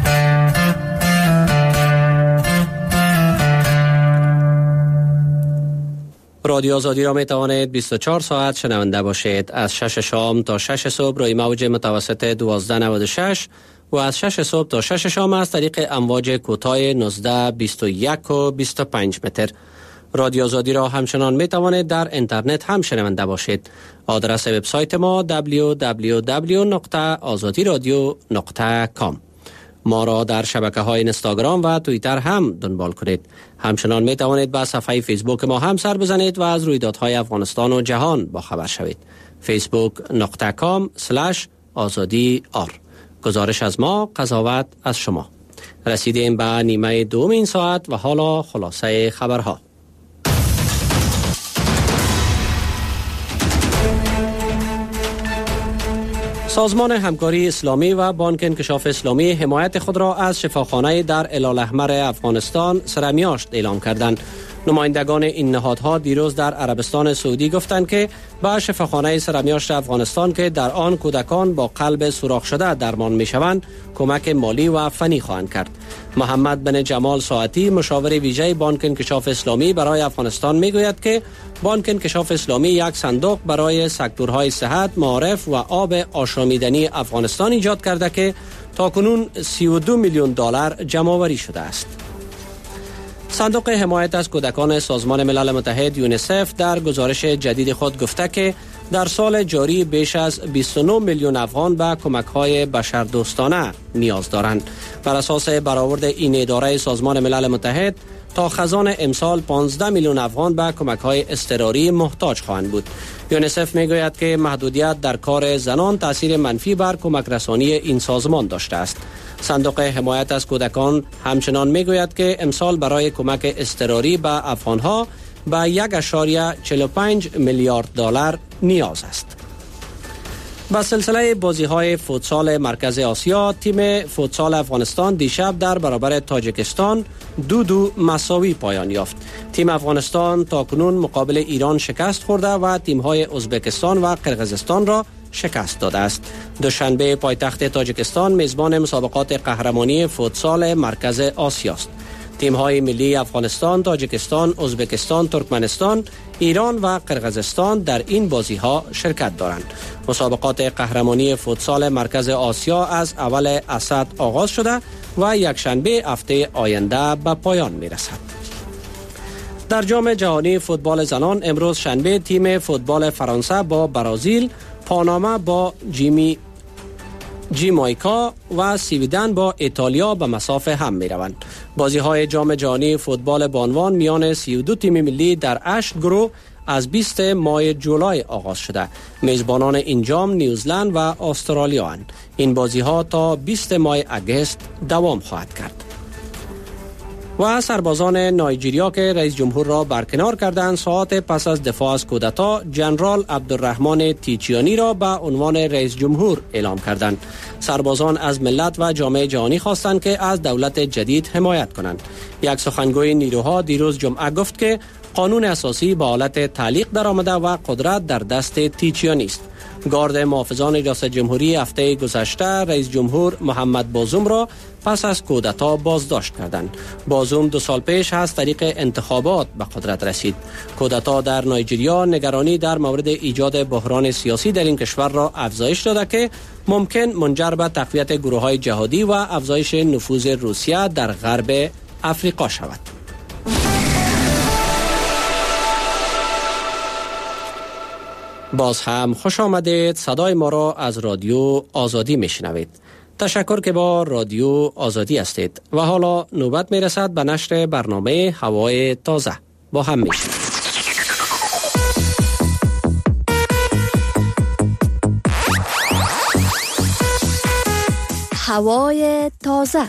رادیو آزادی را می توانید 24 ساعت شنونده باشید. از 6 شام تا 6 صبح روی موج متوسط 1296 و از 6 صبح تا 6 شام از طریق امواج کوتاه 19 21 و 25 متر. رادیو آزادی را همچنان می توانید در اینترنت هم شنونده باشید. آدرس وبسایت ما www.azadiradio.com. ما را در شبکه‌های اینستاگرام و توییتر هم دنبال کنید. همچنان می توانید به صفحه فیسبوک ما هم سر بزنید و از رویدادهای افغانستان و جهان با خبر شوید. facebook.com/azadi.ar. گزارش از ما، قضاوت از شما. رسیدیم به نیمه دوم این ساعت و حالا خلاصه خبرها. سازمان همکاری اسلامی و بانک انکشاف اسلامی حمایت خود را از شفاخانه در هلال‌احمر افغانستان سرمیاشت اعلام کردند. نمایندگان این نهادها دیروز در عربستان سعودی گفتند که به شفاخانه سرمیاشت افغانستان که در آن کودکان با قلب سوراخ شده درمان می‌شوند کمک مالی و فنی خواهند کرد. محمد بن جمال ساعتی مشاور ویژه بانک انکشاف اسلامی برای افغانستان میگوید که بانک انکشاف اسلامی یک صندوق برای سکتورهای صحت، معارف و آب آشامیدنی افغانستان ایجاد کرده که تاکنون 32 میلیون دلار جمع‌آوری شده است. صندوق حمایت از کودکان سازمان ملل متحد یونیسف در گزارش جدید خود گفته که در سال جاری بیش از 29 میلیون افغان به کمک‌های بشردوستانه نیاز دارند. بر اساس برآورد این اداره سازمان ملل متحد تا خزان امسال 15 میلیون افغان به کمک‌های اضطراری محتاج خواهند بود. یونیسف میگوید که محدودیت در کار زنان تاثیر منفی بر کمک رسانی این سازمان داشته است. صندوق حمایت از کودکان همچنان میگوید که امسال برای کمک اضطراری به افغانها به 1.45 میلیارد دلار نیاز است. با سلسله بازی‌های فوتسال مرکز آسیا، تیم فوتسال افغانستان دیشب در برابر تاجیکستان 2-2 مساوی پایان یافت. تیم افغانستان تاکنون مقابل ایران شکست خورده و تیم‌های ازبکستان و قرقیزستان را شکست داده است. دوشنبه پایتخت تاجیکستان میزبان مسابقات قهرمانی فوتسال مرکز آسیا است. تیم‌های ملی افغانستان، تاجیکستان، ازبکستان، ترکمنستان، ایران و قرقیزستان در این بازی‌ها شرکت دارند. مسابقات قهرمانی فوتسال مرکز آسیا از اول اسد آغاز شده و یکشنبه هفته آینده به پایان می‌رسد. در جام جهانی فوتبال زنان امروز شنبه تیم فوتبال فرانسه با برزیل، پاناما با جامائیکا و سویدن با ایتالیا به مسافه هم می روند. بازی های جام جهانی فوتبال بانوان میان 32 تیم ملی در 8 گروه از 20 ماه جولای آغاز شده. میزبانان این جام نیوزلند و استرالیا اند. این بازی ها تا 20 ماه اگست دوام خواهد کرد. و سربازان نایجیریا که رئیس جمهور را برکنار کردند ساعات پس از دفاع از کودتا جنرال عبدالرحمن تیچیانی را به عنوان رئیس جمهور اعلام کردند. سربازان از ملت و جامعه جهانی خواستند که از دولت جدید حمایت کنند. یک سخنگوی نیروها دیروز جمعه گفت که قانون اساسی به حالت تعلیق درآمده و قدرت در دست تیچیانی است. گارد محافظان ریاست جمهوری هفته گذشته رئیس جمهور محمد بازوم را پس از کودتا بازداشت کردند. بازوم 2 سال پیش از طریق انتخابات به قدرت رسید. کودتا در نایجیریا نگرانی در مورد ایجاد بحران سیاسی در این کشور را افزایش داده که ممکن منجر به تقویت گروه‌های جهادی و افزایش نفوذ روسیه در غرب افریقا شود. باز هم خوش آمدید. صدای ما را از رادیو آزادی میشنوید. تشکر که با رادیو آزادی هستید و حالا نوبت میرسد به نشر برنامه هوای تازه. با هم میشنوید. هوای تازه.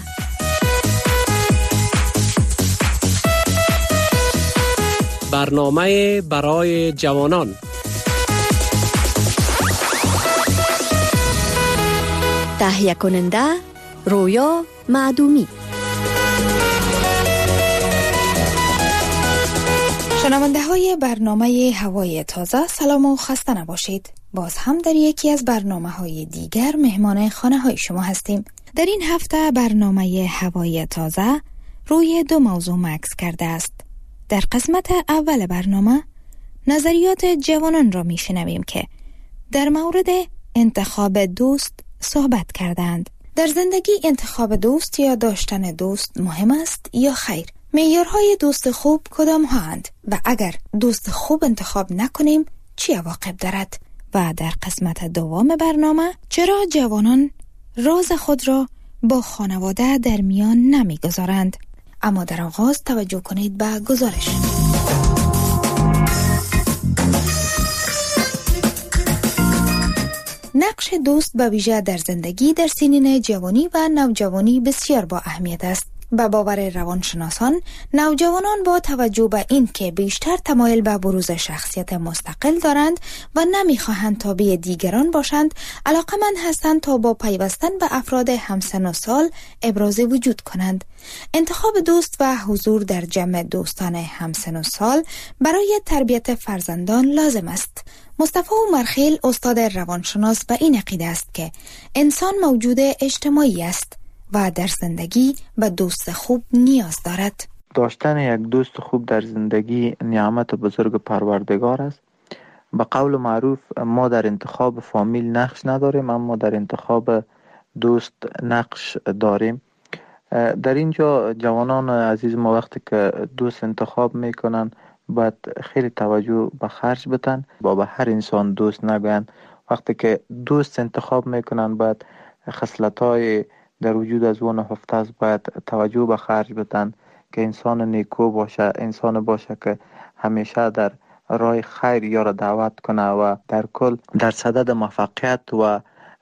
برنامه برای جوانان. تهیه کننده رویا معدومی. شنونده های برنامه هوای تازه سلام و خسته نباشید. باز هم در یکی از برنامه های دیگر مهمان خانه های شما هستیم. در این هفته برنامه هوای تازه روی 2 موضوع مکس کرده است. در قسمت اول برنامه نظریات جوانان را می شنویم که در مورد انتخاب دوست صحبت کردند. در زندگی انتخاب دوست یا داشتن دوست مهم است یا خیر؟ معیارهای دوست خوب کدام هستند و اگر دوست خوب انتخاب نکنیم چه عواقب دارد؟ و در قسمت دوم برنامه چرا جوانان راز خود را با خانواده در میان نمیگذارند. اما در آغاز توجه کنید به گزارش. نقش دوست به ویژه در زندگی در سنین جوانی و نوجوانی بسیار با اهمیت است. به باور روانشناسان، نوجوانان با توجه به این که بیشتر تمایل به بروز شخصیت مستقل دارند و نمیخواهند تابع دیگران باشند، علاقمند هستند تا با پیوستن به افراد همسن و سال ابراز وجود کنند. انتخاب دوست و حضور در جمع دوستان همسن و سال برای تربیت فرزندان لازم است. مصطفی عمرخیل استاد روانشناس به این عقیده است که انسان موجود اجتماعی است و در زندگی به دوست خوب نیاز دارد. داشتن یک دوست خوب در زندگی نعمت بزرگ پروردگار است. به قول معروف ما در انتخاب فامیل نقش نداریم، اما در انتخاب دوست نقش داریم. در اینجا جوانان عزیز ما وقتی که دوست انتخاب میکنن باید خیلی توجه به خرج بدن، با به هر انسان دوست نگوین. وقتی که دوست انتخاب میکنن باید خصلت‌های در وجود از اون هفته است، باید توجه به خرج بدن که انسان نیکو باشه، انسان باشه که همیشه در راه خیر یا را دعوت کنه و در کل در صدد موفقیت و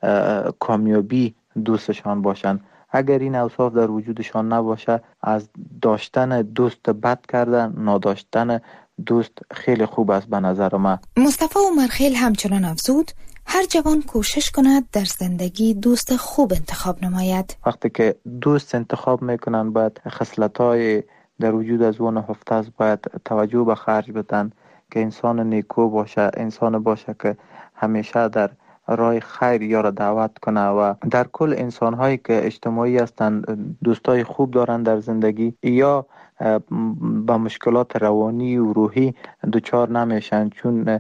کامیابی دوستشان باشن. اگر این اوصاف در وجودشان نباشه، از داشتن دوست بد کردن، نداشتن دوست خیلی خوب است به نظر من. مصطفی عمرخیل همچنان افزود هر جوان کوشش کند در زندگی دوست خوب انتخاب نماید. وقتی که دوست انتخاب میکنن باید خصلت‌های در وجود از اون هفته است، باید توجه به خرج بدن که انسان نیکو باشه، انسان باشه که همیشه در راه خیر یا را دعوت کنه و در کل انسان‌هایی که اجتماعی هستند، دوستای خوب دارن در زندگی یا با مشکلات روانی و روحی دچار نمیشن، چون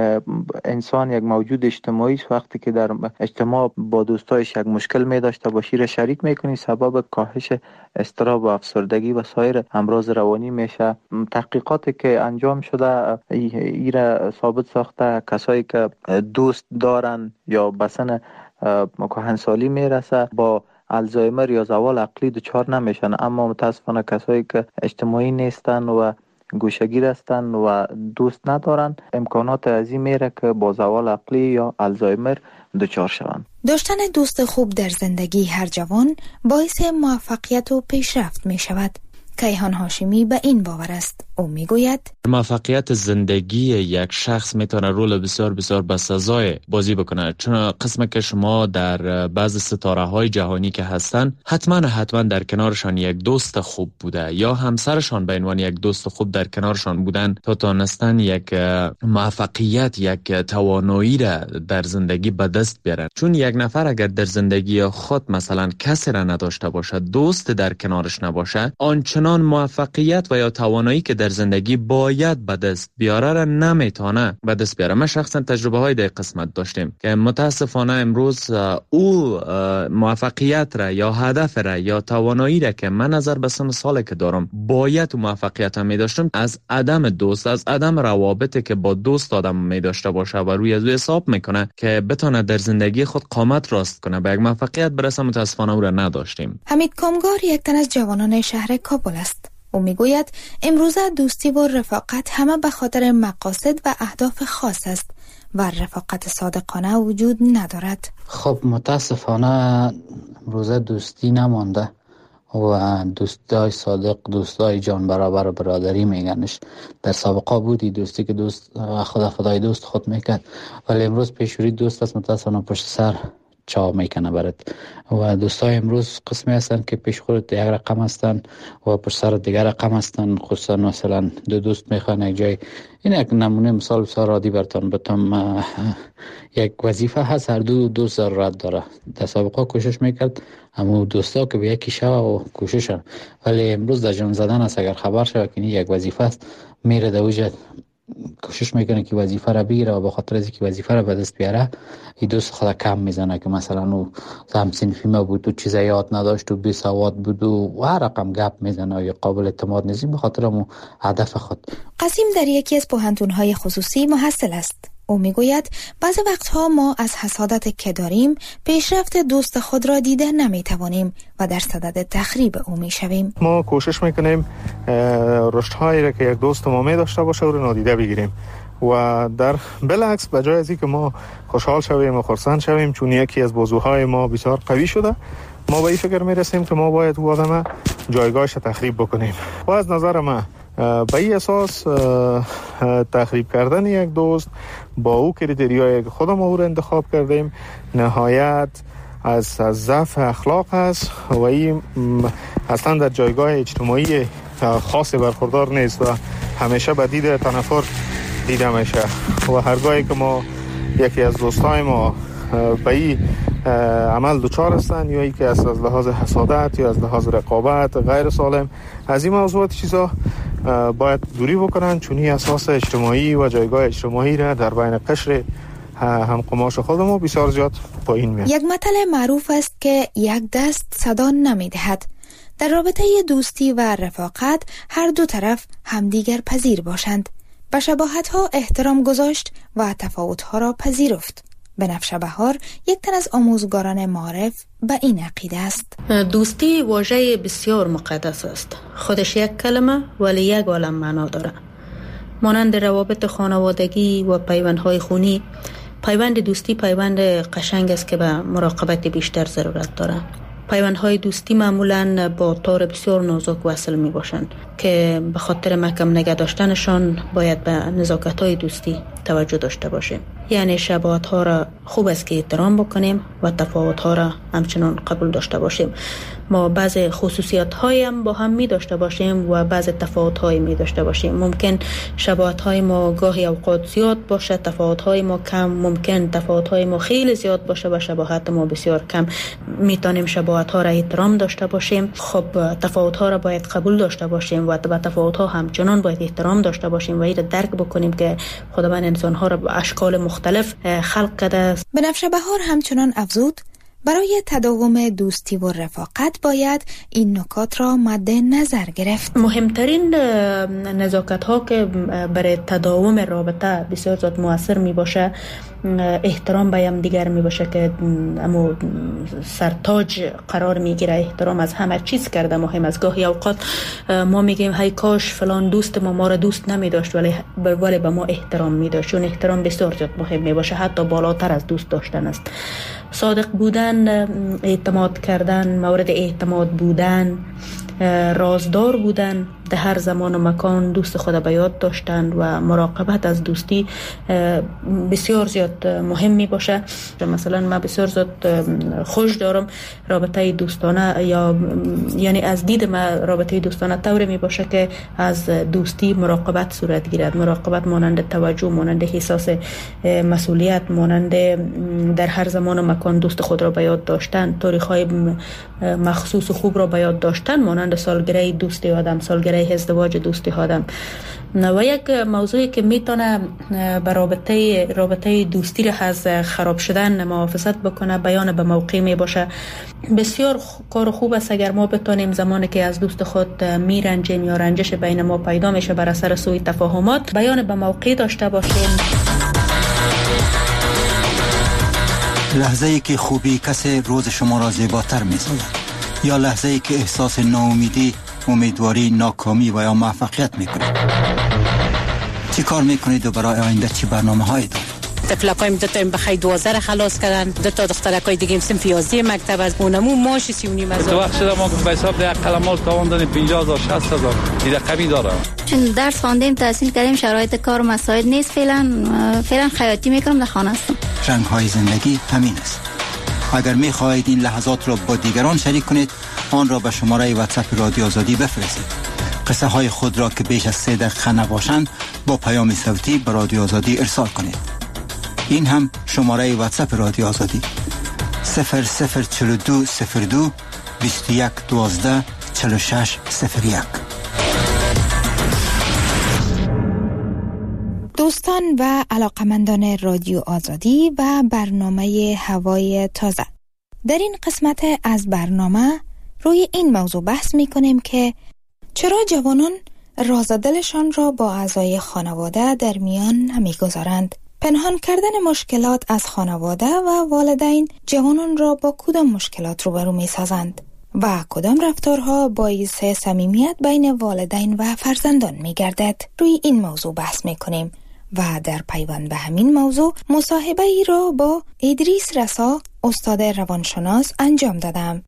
انسان یک موجود اجتماعی است. وقتی که در اجتماع با دوستایش یک مشکل می داشته باشی را شریک میکنی، سبب کاهش اضطراب و افسردگی و سایر امراض روانی میشه. تحقیقاتی که انجام شده ای را ثابت ساخته کسایی که دوست دارن یا به سن کهنسالی میرسه با الزایمر یا زوال عقلی دچار نمیشن، اما متاسفانه کسایی که اجتماعی نیستن و گوشه‌گیر هستن و دوست ندارن، امکانات عظیم میره که با زوال عقلی یا الزایمر دچار شوند. داشتن دوست خوب در زندگی هر جوان باعث موفقیت و پیشرفت می شود. کیهان هاشمی به این باور است. او میگوید موفقیت زندگی یک شخص میتونه رول بسیار بسیار بسزای بازی بکنه، چون قسمه که شما در بعض ستاره های جهانی که هستن حتما در کنارشان یک دوست خوب بوده یا همسرشان به عنوان یک دوست خوب در کنارشان بودن تا تونستن یک موفقیت، یک توانایی را در زندگی به دست بیارن. چون یک نفر اگر در زندگی خود مثلا کسی را نداشته باشه، دوست در کنارش نباشه، آنچنان موفقیت و یا توانایی که در زندگی باید به دست بیاره را نمیتونه به دست بیاره. ما شخصا تجربه های در قسمت داشتیم که متاسفانه امروز او موفقیت را یا هدف را یا توانایی را که من نظر به سن سالی که دارم باید موفقیت را می داشتم، از عدم دوست، از عدم روابطی که با دوست آدم می داشته باشه و روی از او حساب میکنه که بتونه در زندگی خود قامت راست کنه به یک موفقیت برسه، متاسفانه او را نداشتیم. حمید کامگار یک تن از جوانان شهر کابل است. او میگوید امروزه دوستی و رفاقت همه به خاطر مقاصد و اهداف خاص است و رفاقت صادقانه وجود ندارد. خب متاسفانه امروزه دوستی نمانده و دوستای صادق، دوستای جان برابر برادری میگنش. در سابقه بودی دوستی که دوست خدای دوست خود میکرد، ولی امروز پیشوری دوست است متاسفانه پشت سر چاو میکنه برات. و دوستای امروز قسمی هستن که پیش خودت یک رقم هستن و پشت سر دیگر رقم هستن. خصوصا مثلا دو دوست میخوان یک جای، این یک نمونه مثال بسیار عادی براتون بتم. یک وظیفه هست، هر دو دوست ضرورت داره. در سابقه کوشش میکرد اما دوستا که به یکی شو و کوششن، ولی امروز در جان زدن است. اگر خبر شد که یک وظیفه است، میره در وجه کوشش میکنه که وظیفه را بگیره و به خاطر از اینکه وظیفه را به دست بیاره این دوست خود کم میزنه که مثلا او هم صنفی ما بود و چیز یاد نداشت و بی سواد بود و هر رقم گپ میزنه یا قابل اعتماد نیست به خاطر مو هدف خود. قاسم در یکی از پوهنتون‌های خصوصی محصل است. او میگوید بعضی وقتها ما از حسادت که داریم پیشرفت دوست خود را دیده نمیتوانیم و در صدد تخریب او میشویم. ما کوشش میکنیم رشدهایی را که یک دوست ما می داشته باشه او را نادیده بگیریم و در بالعکس به جای از اینکه ما خوشحال شویم و خرسند شویم چون یکی از بازوهای ما بسیار قوی شده، ما به این فکر میرسیم که ما باید او آدم جایگاهش تخریب بکنیم و از نظر من به این اساس تخریب کردن یک دوست با او کریتریایی که خودم او را انتخاب کردیم نهایت از ضعف اخلاق است و این اصلا در جایگاه اجتماعی خاصی برخوردار نیست و همیشه به دید تنفر دیده میشه و هرگاهی که ما یکی از دوستای ما به این عمل دچار هستن یا اینکه از لحاظ حسادت یا از لحاظ رقابت غیر سالم از این موضوعات چیزا باید دوری بکنن چون این اساس اجتماعی و جایگاه اجتماعی را در بین قشر هم قماش خودمون بسیار زیاد پایین میاد. یک متل معروف است که یک دست صدا نمیدهد. در رابطه دوستی و رفاقت هر دو طرف همدیگر پذیر باشند. به شباهت‌ها احترام گذاشت و تفاوت‌ها را پذیرفت. بنفشه بهار یک تن از آموزگاران معارف به این عقیده است. دوستی واژه بسیار مقدس است. خودش یک کلمه ولی یک عالم معنا داره. مانند روابط خانوادگی و پیوندهای خونی، پیوند دوستی پیوند قشنگ است که به مراقبت بیشتر ضرورت داره. پیوندهای دوستی معمولاً با تار بسیار نازک وصل می باشند که به خاطر محکم نگه داشتنشان باید به نزاکت‌های دوستی توجه داشته باشیم. یعنی شباهت‌ها را خوب است که احترام بکنیم و تفاوت‌ها را همچنان قبول داشته باشیم. ما بعض خصوصیت‌هایی هم با هم می داشته باشیم و بعض تفاوت‌هایی می داشته باشیم. ممکن شباهت‌های ما گاهی اوقات زیاد باشه، تفاوت‌های ما کم، ممکن تفاوت‌های ما خیلی زیاد باشه و شباهت ما بسیار کم. میتونیم شباهت‌ها را احترام داشته باشیم. خب تفاوت‌ها را باید قبول داشته باشیم و به تفاوت‌ها همچنان باید احترام داشته باشیم و این را درک بکنیم که خداوند انسان‌ها را به اشکال مختلف خلق کرده است. بنفشه بهار همچنان افزود برای تداوم دوستی و رفاقت باید این نکات را مد نظر گرفت. مهمترین نزاکت ها که برای تداوم رابطه بسیار زیاد مؤثر می باشه احترام به هم دیگر می باشه که امو سرتاج قرار می گیره. احترام از همه چیز کرده مهم است. گاهی اوقات ما میگیم هی کاش فلان دوست ما را دوست نمی داشت ولی به ما احترام می داشت. چون احترام بسیار زیاد مهم می باشه، حتی بالاتر از دوست داشتن است. صادق بودن، اعتماد کردن، مورد اعتماد بودن، رازدار بودن، در هر زمان و مکان دوست خود به یاد داشتن و مراقبت از دوستی بسیار زیاد مهم می باشه. مثلا من بسیار زیاد خوش دارم رابطه دوستانه یعنی از دید من رابطه دوستانه طور می باشه که از دوستی مراقبت صورت گیرد. مراقبت مانند توجه، مانند احساس مسئولیت، مانند در هر زمان و مکان دوست خود را به یاد داشتن، تاریخ‌های مخصوص و خوب را به یاد داشتن، مانند سالگره دوستی آدم، سالگره ازدواج دوستی آدم. و یک موضوعی که میتونه به رابطه دوستی را از خراب شدن محافظت بکنه بیان به موقع می باشه. بسیار کار خوب است اگر ما بتونیم زمانی که از دوست خود میرنجیم یا رنجش بین ما پیدا میشه بر اثر سوء تفاهمات بیان به موقع داشته باشیم. لحظه ای که خوبی کسی روز شما را زیباتر می‌سازد یا لحظه ای که احساس ناامیدی، امیدواری، ناکامی و یا موفقیت میکنید. چی کار میکنید و برای آینده چی برنامه‌هایی دارید؟ طفلکایم دو تا بخای 12 خلاص کردن، دو تا دخترکای دیگه صنف 11 مکتب از اونمو ماش 39 هزار. تو وقت شده ما به حساب ده قلمال تاوان دادیم 50000 60000 دیگه کمی داره. چون درس خواندیم تحصیل کردیم شرایط کار مساعد نیست فعلا خیاطی میکنم در خانه هستم. رنگ‌های زندگی همین است. اگر می‌خواهید این لحظات را با دیگران شریک کنید آن را به شماره واتساپ رادیو آزادی بفرستید. قصه های خود را که بیش از 3 دقیقه نباشند با پیام صوتی به رادیو آزادی ارسال کنید. این هم شماره واتساپ رادیو آزادی 004202 21 12 46 01. دوستان و علاقمندان رادیو آزادی و برنامه هوای تازه، در این قسمت از برنامه روی این موضوع بحث می کنیم که چرا جوانان راز دلشان را با اعضای خانواده در میان نمی گذارند پنهان کردن مشکلات از خانواده و والدین جوانان را با کدام مشکلات روبرو می سازند و کدام رفتارها باعث صمیمیت بین والدین و فرزندان می گردد؟ روی این موضوع بحث می کنیم و در پیوند به همین موضوع مصاحبه ای را با ادریس رسا استاد روانشناس انجام دادم.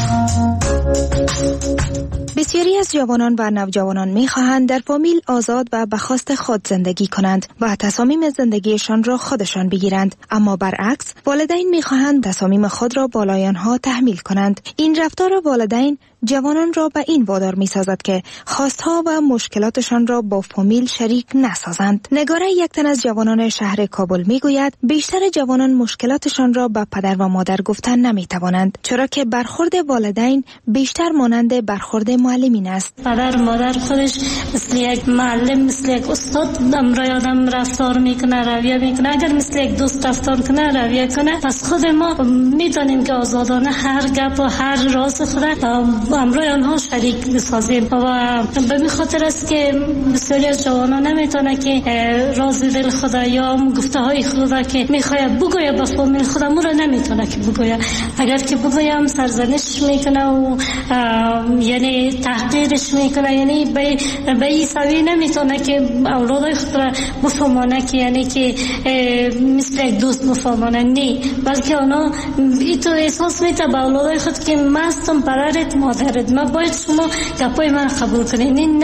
بسیاری از جوانان و نوجوانان می‌خواهند در فامیل آزاد و به خواست خود زندگی کنند و تصامیم زندگیشان را خودشان بگیرند، اما برعکس والدین می‌خواهند تصامیم خود را بالای آنها تحمیل کنند. این رفتار والدین جوانان را به این وادار می‌سازد که خواستها و مشکلاتشان را با فامیل شریک نسازند. نگاره یک تن از جوانان شهر کابل می‌گوید بیشتر جوانان مشکلاتشان را به پدر و مادر گفتن نمی‌توانند، چرا که برخورد والدین بیشتر مانند برخورد معلمین است. پدر و مادر خودش مثل یک معلم، مثل یک استاد امرای آدم رفتار میکنه، رویه میکنه. اگر مثل یک دوست رفتار کنه، رویه کنه، پس خود ما میتونیم که آزادانه هر گپ و هر راز خود امرای آنها شریک بسازیم و به این خاطر است که بسیاری از جوانان نمیتونه که راز دل خود یا گفته های خود که میخواد بگویه به فامیل خود را نمیتونه که بگویه. اگر که بگویم سرزنش میکنه و یعنی تحقیرش میکنه، یعنی به این سوی نمیتونه که اولادای خود را بفهمانه که یعنی که مثل یک دوست بفهمانه، نه، بلکه اونا ایتو احساس میته به اولادای خود که مستم پدرت مادرت، ما باید شما گپای من قبول کنین.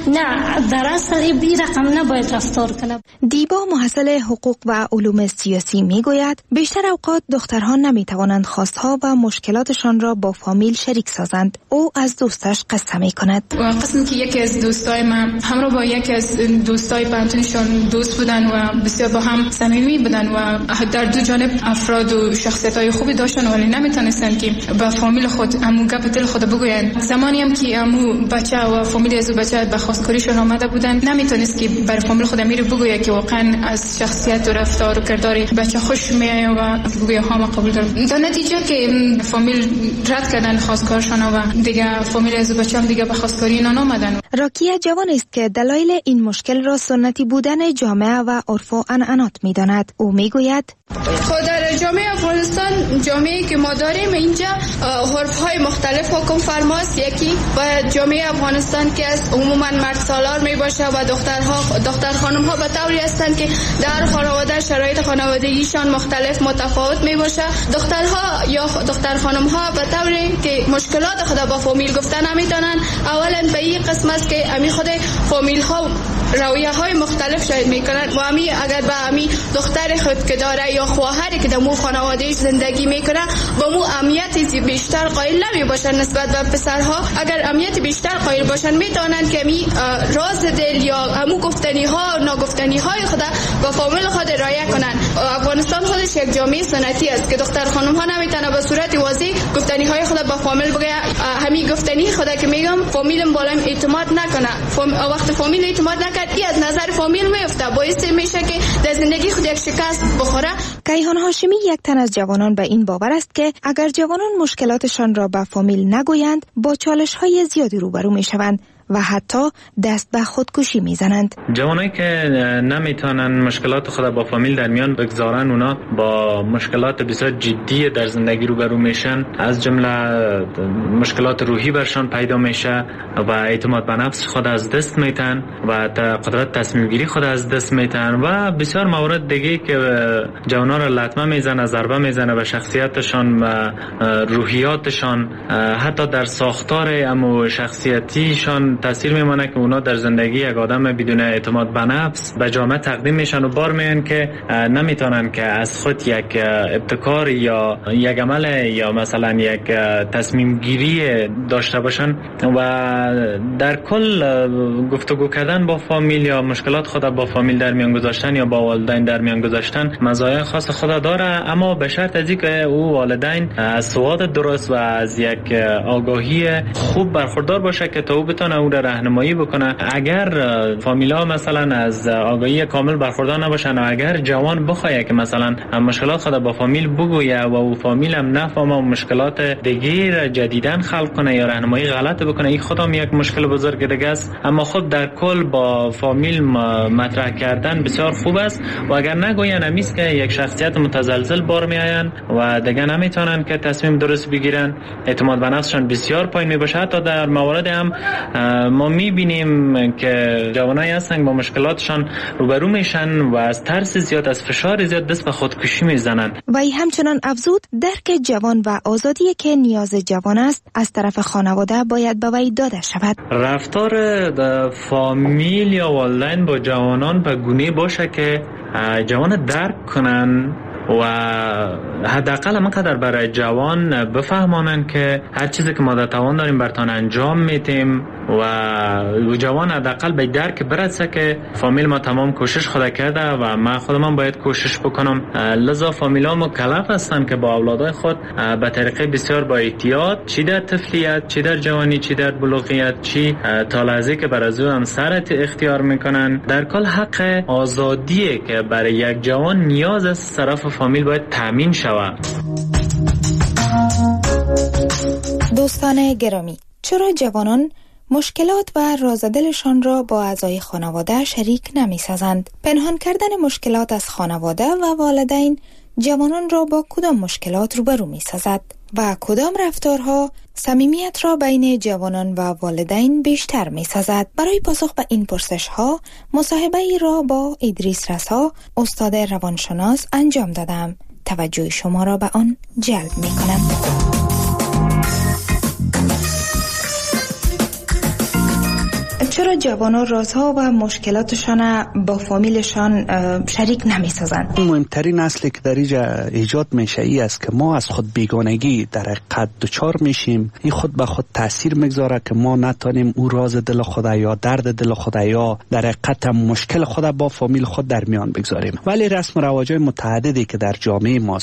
نه در اصل این رقم نباید رفتار کنه. دیبا محصل حقوق و علوم سیاسی میگوید بیشتر اوقات دخترها نمیتوانند خواستها و مشکلاتشان را با فامیل شریک سازند. او از دوستش قصه میکند. قسم که یکی از دوستای من همراه با یکی از دوستای پنتونشون دوست بودن و بسیار با هم صمیمی بودن و در دو جانب افراد و شخصیت‌های خوبی داشتن، ولی نمیتونستن که با فامیل خود همون گپ دل خود بگوین. زمانی هم که همون بچه و فامیل از بچه به خواستگاریشون آمده بودن، نمیتونست که بر فامیل خود امیر بگویه که واقعا از شخصیت و رفتار و کردار بچه خوش میایه و بگویه ها ما قبول دارم. در نتیجه که فامیل رد کردن خواستگارشون و دیگه فامیل از بچه هم دیگه به خواستگاری اینا نامدن. راکیه جوان است که دلایل این مشکل را سنتی بودن جامعه و عرف و عنعنات میداند. او میگوید خود در جامعه افغانستان، جامعه که ما داریم اینجا عرف‌های مختلف حکم فرماست. یکی و جامعه افغانستان که از عموما مرد سالار می باشه و دختر خانم ها به طوری هستند که در خانواده شرایط خانوادگیشان مختلف متفاوت می باشه. دخترها یا دختر خانم ها به طوری که مشکلات خود با فامیل گفتن نمیتونن. اولا به این قسم است که امی خود فامیل ها رویه های مختلف شاید میکنن و امی اگر به امی دختر خود که داره یا خواهری که در مو خانوادهش زندگی میکنه با مو اهمیتی بیشتر قائل نمی باشن نسبت به پسرها. اگر اهمیت بیشتر قائل باشن میتونن که امی راز دل یا همو گفتنی ها و ناگفتنی های خود با فامیل خود رعایت کنن. افغانستان خودش یک جامعه سنتی است که دختر خانم ها نمیتونه به صورت واضح گفتنی های خود با فامیل بگه. همین گفتنی خود که میگم فامیلم بالایم اعتماد نکنه. وقت فامیل اعتماد نکنه ای از نظر فامیل میفته، باعث میشه که در زندگی خود یک شکست بخوره. کیهان هاشمی یک تن از جوانان به این باور است که اگر جوانان مشکلاتشان را به فامیل نگویند با چالش‌های زیادی روبرو میشوند و حتی دست به خودکشی میزنند. جوانایی که نمیتونن مشکلات خود با فامیل در میان بگذارن، اونا با مشکلات بسیار جدی در زندگی روبرو میشن، از جمله مشکلات روحی برشان پیدا میشه و اعتماد به نفس خود از دست میتن و قدرت تصمیم گیری خود از دست میتن و بسیار موارد دیگه که جوانا را لطمه میزنه، ضربه میزنه به شخصیتشان و روحیاتشان، حتی در ساختار امو شخصیتیشان تاثیر میمونه که اونا در زندگی یک آدم بدون اعتماد به نفس به جامعه تقدیم میشن و بار میان که نمیتونن که از خود یک ابتکار یا یک عمل یا مثلا یک تصمیم گیری داشته باشن و در کل گفتگو کردن با فامیل یا مشکلات خود با فامیل در میان گذاشتن یا با والدین در میان گذاشتن مزایای خاص خود داره، اما به شرط از اینکه او والدین از سواد درست و از یک آگاهی خوب برخوردار باشه که تا او بتونه را راهنمایی بکنه. اگر فامیلا مثلا از آگاهی کامل برخوردار نباشن و اگر جوان بخواد که مثلا مشکلات خود با فامیل بگویه و او فامیل هم نفهمه و مشکلات دیگه جدیدن خلق کنه یا راهنمایی غلط بکنه، این خودم یک مشکل بزرگ دیگه است. اما خود در کل با فامیل مطرح کردن بسیار خوب است و اگر نگوین همیست که یک شخصیت متزلزل بار میآین و دیگه نمیتونن که تصمیم درست بگیرن، اعتماد به نفسشان بسیار پایین میباشه. حتی در موارد هم ما میبینیم که جوانایی هستن با مشکلاتشان روبرو میشن و از ترس زیاد، از فشار زیاد دست به خودکشی میزنن. و ای همچنان افزود درک جوان و آزادی که نیاز جوان است از طرف خانواده باید به وی داده شود. رفتار فامیل یا والدین با جوانان به گونه باشه که جوان درک کنن و حداقل همانقدر برای جوان بفهمانن که هر چیزی که ما در توان داریم برتان انجام میتیم و جوان حداقل به درک برسه که فامیل ما تمام کوشش خود کرده و ما خودم باید کوشش بکنم. لذا فامیلا مکلف هستن که با اولادای خود به طریقه بسیار با احتیاط، چی در طفلیت، چی در جوانی، چی در بلوغیت، چی تا لحظه که بر از او همسرت اختیار میکنن، در کل حق آزادیه که برای یک جوان نیاز از طرف فامیل باید تامین شود. دوستان گرامی، چرا جوانان مشکلات و رازدلشان را با اعضای خانواده شریک نمی سازند؟ پنهان کردن مشکلات از خانواده و والدین جوانان را با کدام مشکلات روبرو می سازد و کدام رفتارها صمیمیت را بین جوانان و والدین بیشتر می سازد؟ برای پاسخ به این پرسش ها مصاحبه ای را با ادریس رسا، استاد روانشناس انجام دادم. توجه شما را به آن جلب می کنم. چرا جوانان رازها و مشکلاتشان با فامیلشان شریک نمی سازند؟ مهمترین اصلی که در اینجا ایجاد میشه ای است که ما از خود بیگانگی در حقیقت دچار میشیم. این خود به خود تاثیر میگذاره که ما نتونیم او راز دل خود یا درد دل خود یا در حقیقت مشکل خود با فامیل خود در میان بگذاریم. ولی رسم و رواج‌های متعددی که در جامعه ما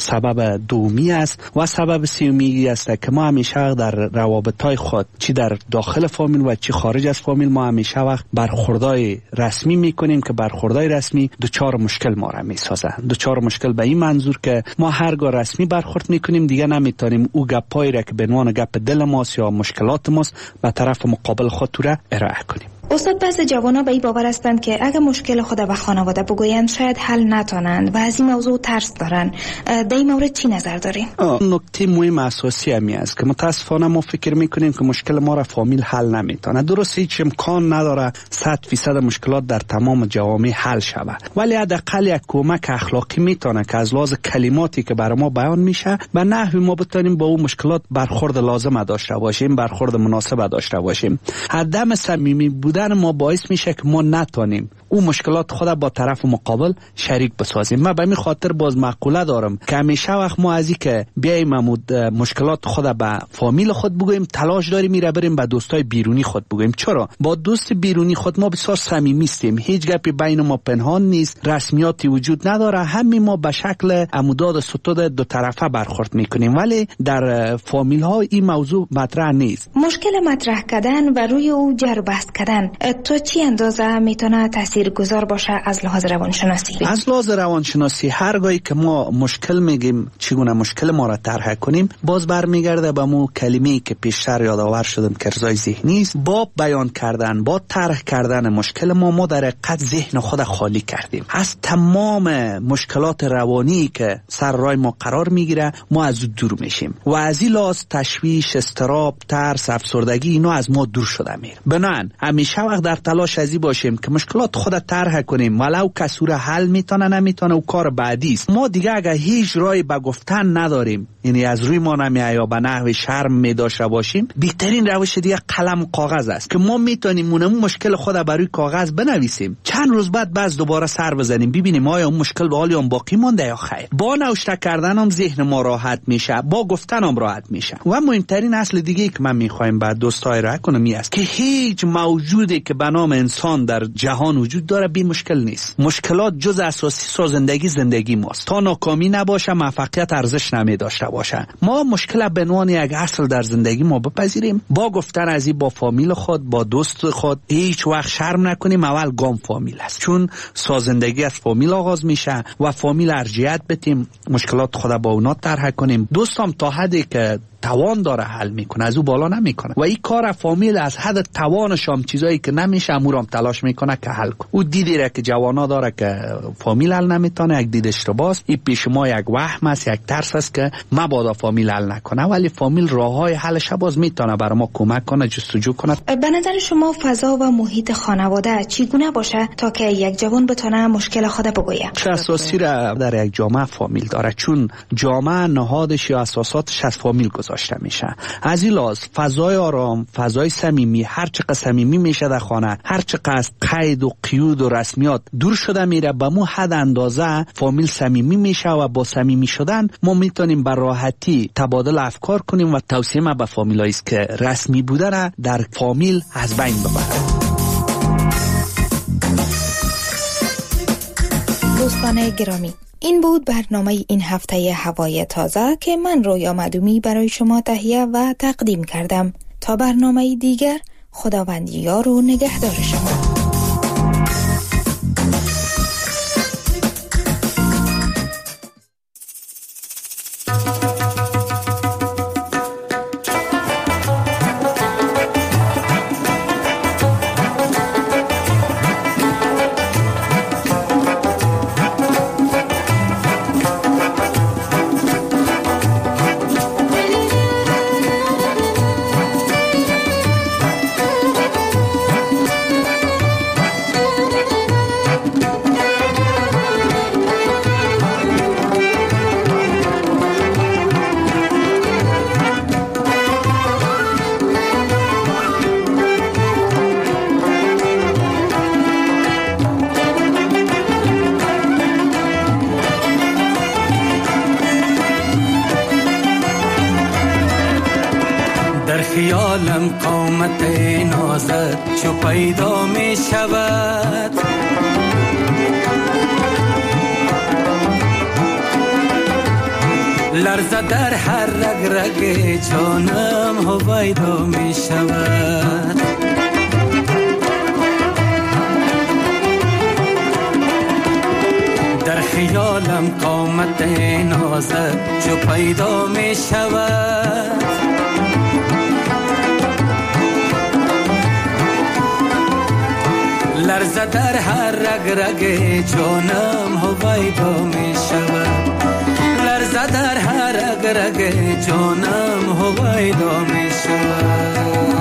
سبب دومی است و سبب سومی است که ما همیشه در روابط‌های خود چی در داخل فامیل و چی خارج از فامیل ما همیشه وقت برخوردای رسمی میکنیم که برخوردای رسمی دوچار مشکل ما را میسازه. دوچار مشکل به این منظور که ما هرگاه رسمی برخورد میکنیم دیگه نمیتونیم او گپایی را که به عنوان گپ دل ماست یا مشکلات ماست به طرف مقابل خود را ارائه کنیم. استاد، بعضی جوانان به این باور هستند که اگر مشکل خود به خانواده بگویند شاید حل نتونند و از این موضوع ترس دارند. در این مورد چی نظر دارین؟ نکته مهم اساسی همی است که متاسفانه ما فکر میکنیم که مشکل ما را فامیل حل نمیتونه. درست هیچ امکان نداره 100% مشکلات در تمام جوامع حل شود، ولی حداقل یک کمک اخلاقی میتونه که از لحاظ کلماتی که برای ما بیان میشه به نحوی ما بتونیم با اون مشکلات برخورد لازم داشته باشیم، برخورد مناسب داشته باشیم. عدم صمیمی بودن ما باعث میشه که ما نتونیم او مشکلات خود با طرف مقابل شریک بسازیم. من به این خاطر باز مقوله دارم که همیشه وقت ما از این که بیایم مشکلات خود به فامیل خود بگویم تلاش داریم میره بریم به دوستای بیرونی خود بگویم. چرا؟ با دوست بیرونی خود ما بسیار صمیمی هستیم، هیچ گپی بین ما پنهان نیست، رسمیاتی وجود نداره، همین ما به شکل عموداد ستود دو طرفه برخورد میکنیم. ولی در فامیل ها این موضوع مطرح نیست. مشکل مطرح کردن و روی او جر بحث کردن تو چی اندازه میتونه تاثیرگذار باشه از لحاظ روانشناسی؟ از لحاظ روانشناسی هرگاهی که ما مشکل میگیم چگونه مشکل ما را طرح کنیم باز برمیگرده به مو کلمه‌ای که پیشتر یادآور شدم که ارضای ذهنی است. با بیان کردن، با طرح کردن مشکل ما در حقیقت ذهن خود خالی کردیم از تمام مشکلات روانی که سر راه ما قرار میگیره. ما از دور میشیم و از این لحاظ تشویش، اضطراب، ترس، افسردگی اینا از ما دور شده میره. بنابراین همیشه وقت در تلاش ازی باشیم که مشکلات خود طرح کنیم، ولو کسور حل میتونه نمیتونه و کار بعدی است. ما دیگه اگه هیچ راهی به گفتن نداریم، یعنی از روی ما نمیایا به نحو شرم میداشته باشیم، بهترین روش دیگه قلم و کاغذ است که ما میتونیم اون مشکل خود بر روی کاغذ بنویسیم، چند روز بعد باز دوباره سر بزنیم ببینیم آیا اون مشکل حالی هم باقی مونده یا خیر. با نوشته کردن هم ذهن ما راحت میشه، با گفتن هم راحت میشه. و مهمترین اصل دیگه که من میخوایم بعد دوستای را کنم است که هیچ موجودی که به نام انسان در جهان وجود داره بی مشکل نیست. مشکلات جز اساسی سازندگی زندگی ماست. تا ناکامی نباشه موفقیت ارزش نمی داشته باشه. باشه. ما مشکل به عنوان یک اصل در زندگی ما بپذیریم، با گفتن از این با فامیل خود، با دوست خود هیچ وقت شرم نکنیم. اول گام فامیل است، چون سازندگی از فامیل آغاز میشه و فامیل ارجحیت بدیم، مشکلات خود با اونا طرح کنیم. دوستم تا حدی که توان داره حل میکنه، از او بالا نمیکنه و این کار فامیل از حد توانش هم چیزایی که نمیشه امورم تلاش میکنه که حل کنه. او دیدی را که جوانا داره که فامیل حل نمیتونه، یک دید اشتباهه. این پیش ما یک وهم است، یک ترس است که مبادا فامیل حل نکنه، ولی فامیل راههای حلش باز میتونه برای ما کمک کنه، جستجو کنه. به نظر شما فضا و محیط خانواده چگونه باشه تا که یک جوان بتونه مشکل خود بگویه؟ چه اساسی را در یک جامعه فامیل داره، چون جامعه نهادش یا اساساتش از فامیل گذاشته میشه. از این لحاظ فضای آرام، فضای صمیمی، هر چقدر صمیمی میشه در خانه، هر چقدر قید و قیود و رسمیات دور شده میره، به مو حد اندازه فامیل صمیمی میشه و با صمیمی شدن ما میتونیم به راحتی تبادل افکار کنیم و توصیه ما به فامیلایی است که رسمی بودن در فامیل از بین ببرن. دوستان گرامی، این بود برنامه این هفته هوای تازه که من رویا معدومی برای شما تهیه و تقدیم کردم. تا برنامه دیگر، خداوند یار و نگهدار شما. خیالم قامت نازت چو پیدا می شود، لرزه در هر رگ رگ جانم هویدا می شود. در خیالم قامت نازت چو پیدا می شود، لرزه در هر رگ رگ جانم هویدا می شود، لرزه در هر رگ رگ جانم هویدا می شود.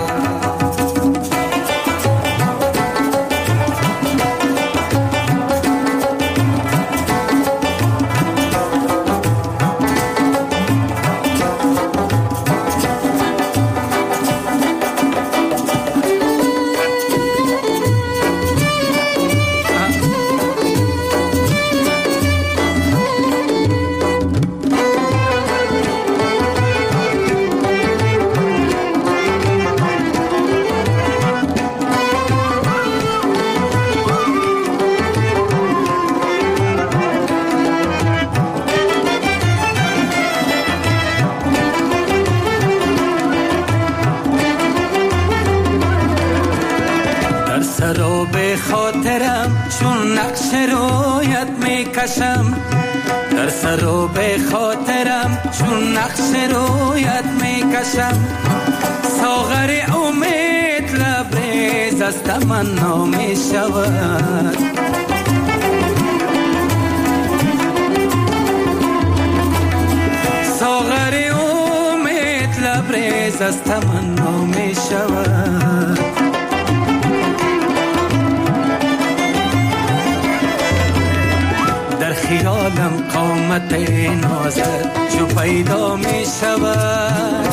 چون نقش رویت می کشم، در سر و به خاطرم چون نقش رویت می کشم، ساغر امید لبریز از تمنا می شود، ساغر امید لبریز از تمنا می شود. خیالم قامت نازت جو پیدا می شود،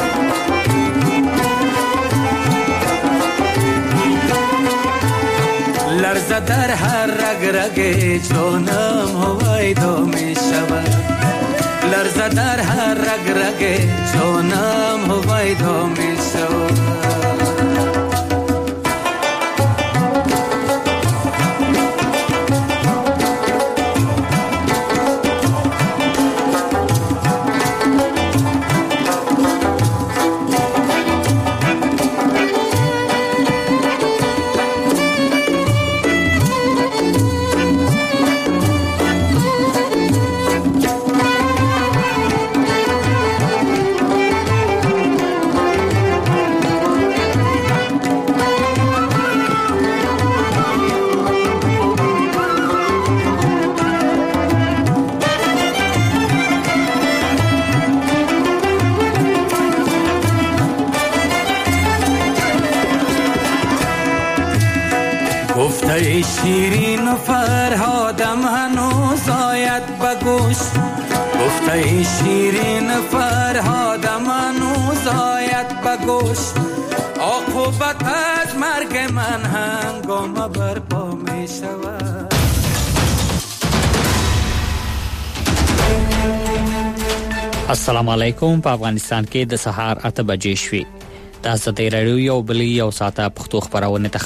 لرزه در هر رگ رگ جانم هویدا می شود، لرزه در هر رگ رگ جانم هویدا می شود. گفته شیرین و فرهادم هنوز آید به گوش، گفته شیرین و فرهادم هنوز آید به گوش. عاقبت از مرگ من هنگام برپا می شود. السلام علیکم. په افغانستان کې د سهار 8 بجې شوې. د ازادۍ راډیو یو بلې یو ساعته پښتو خبرونه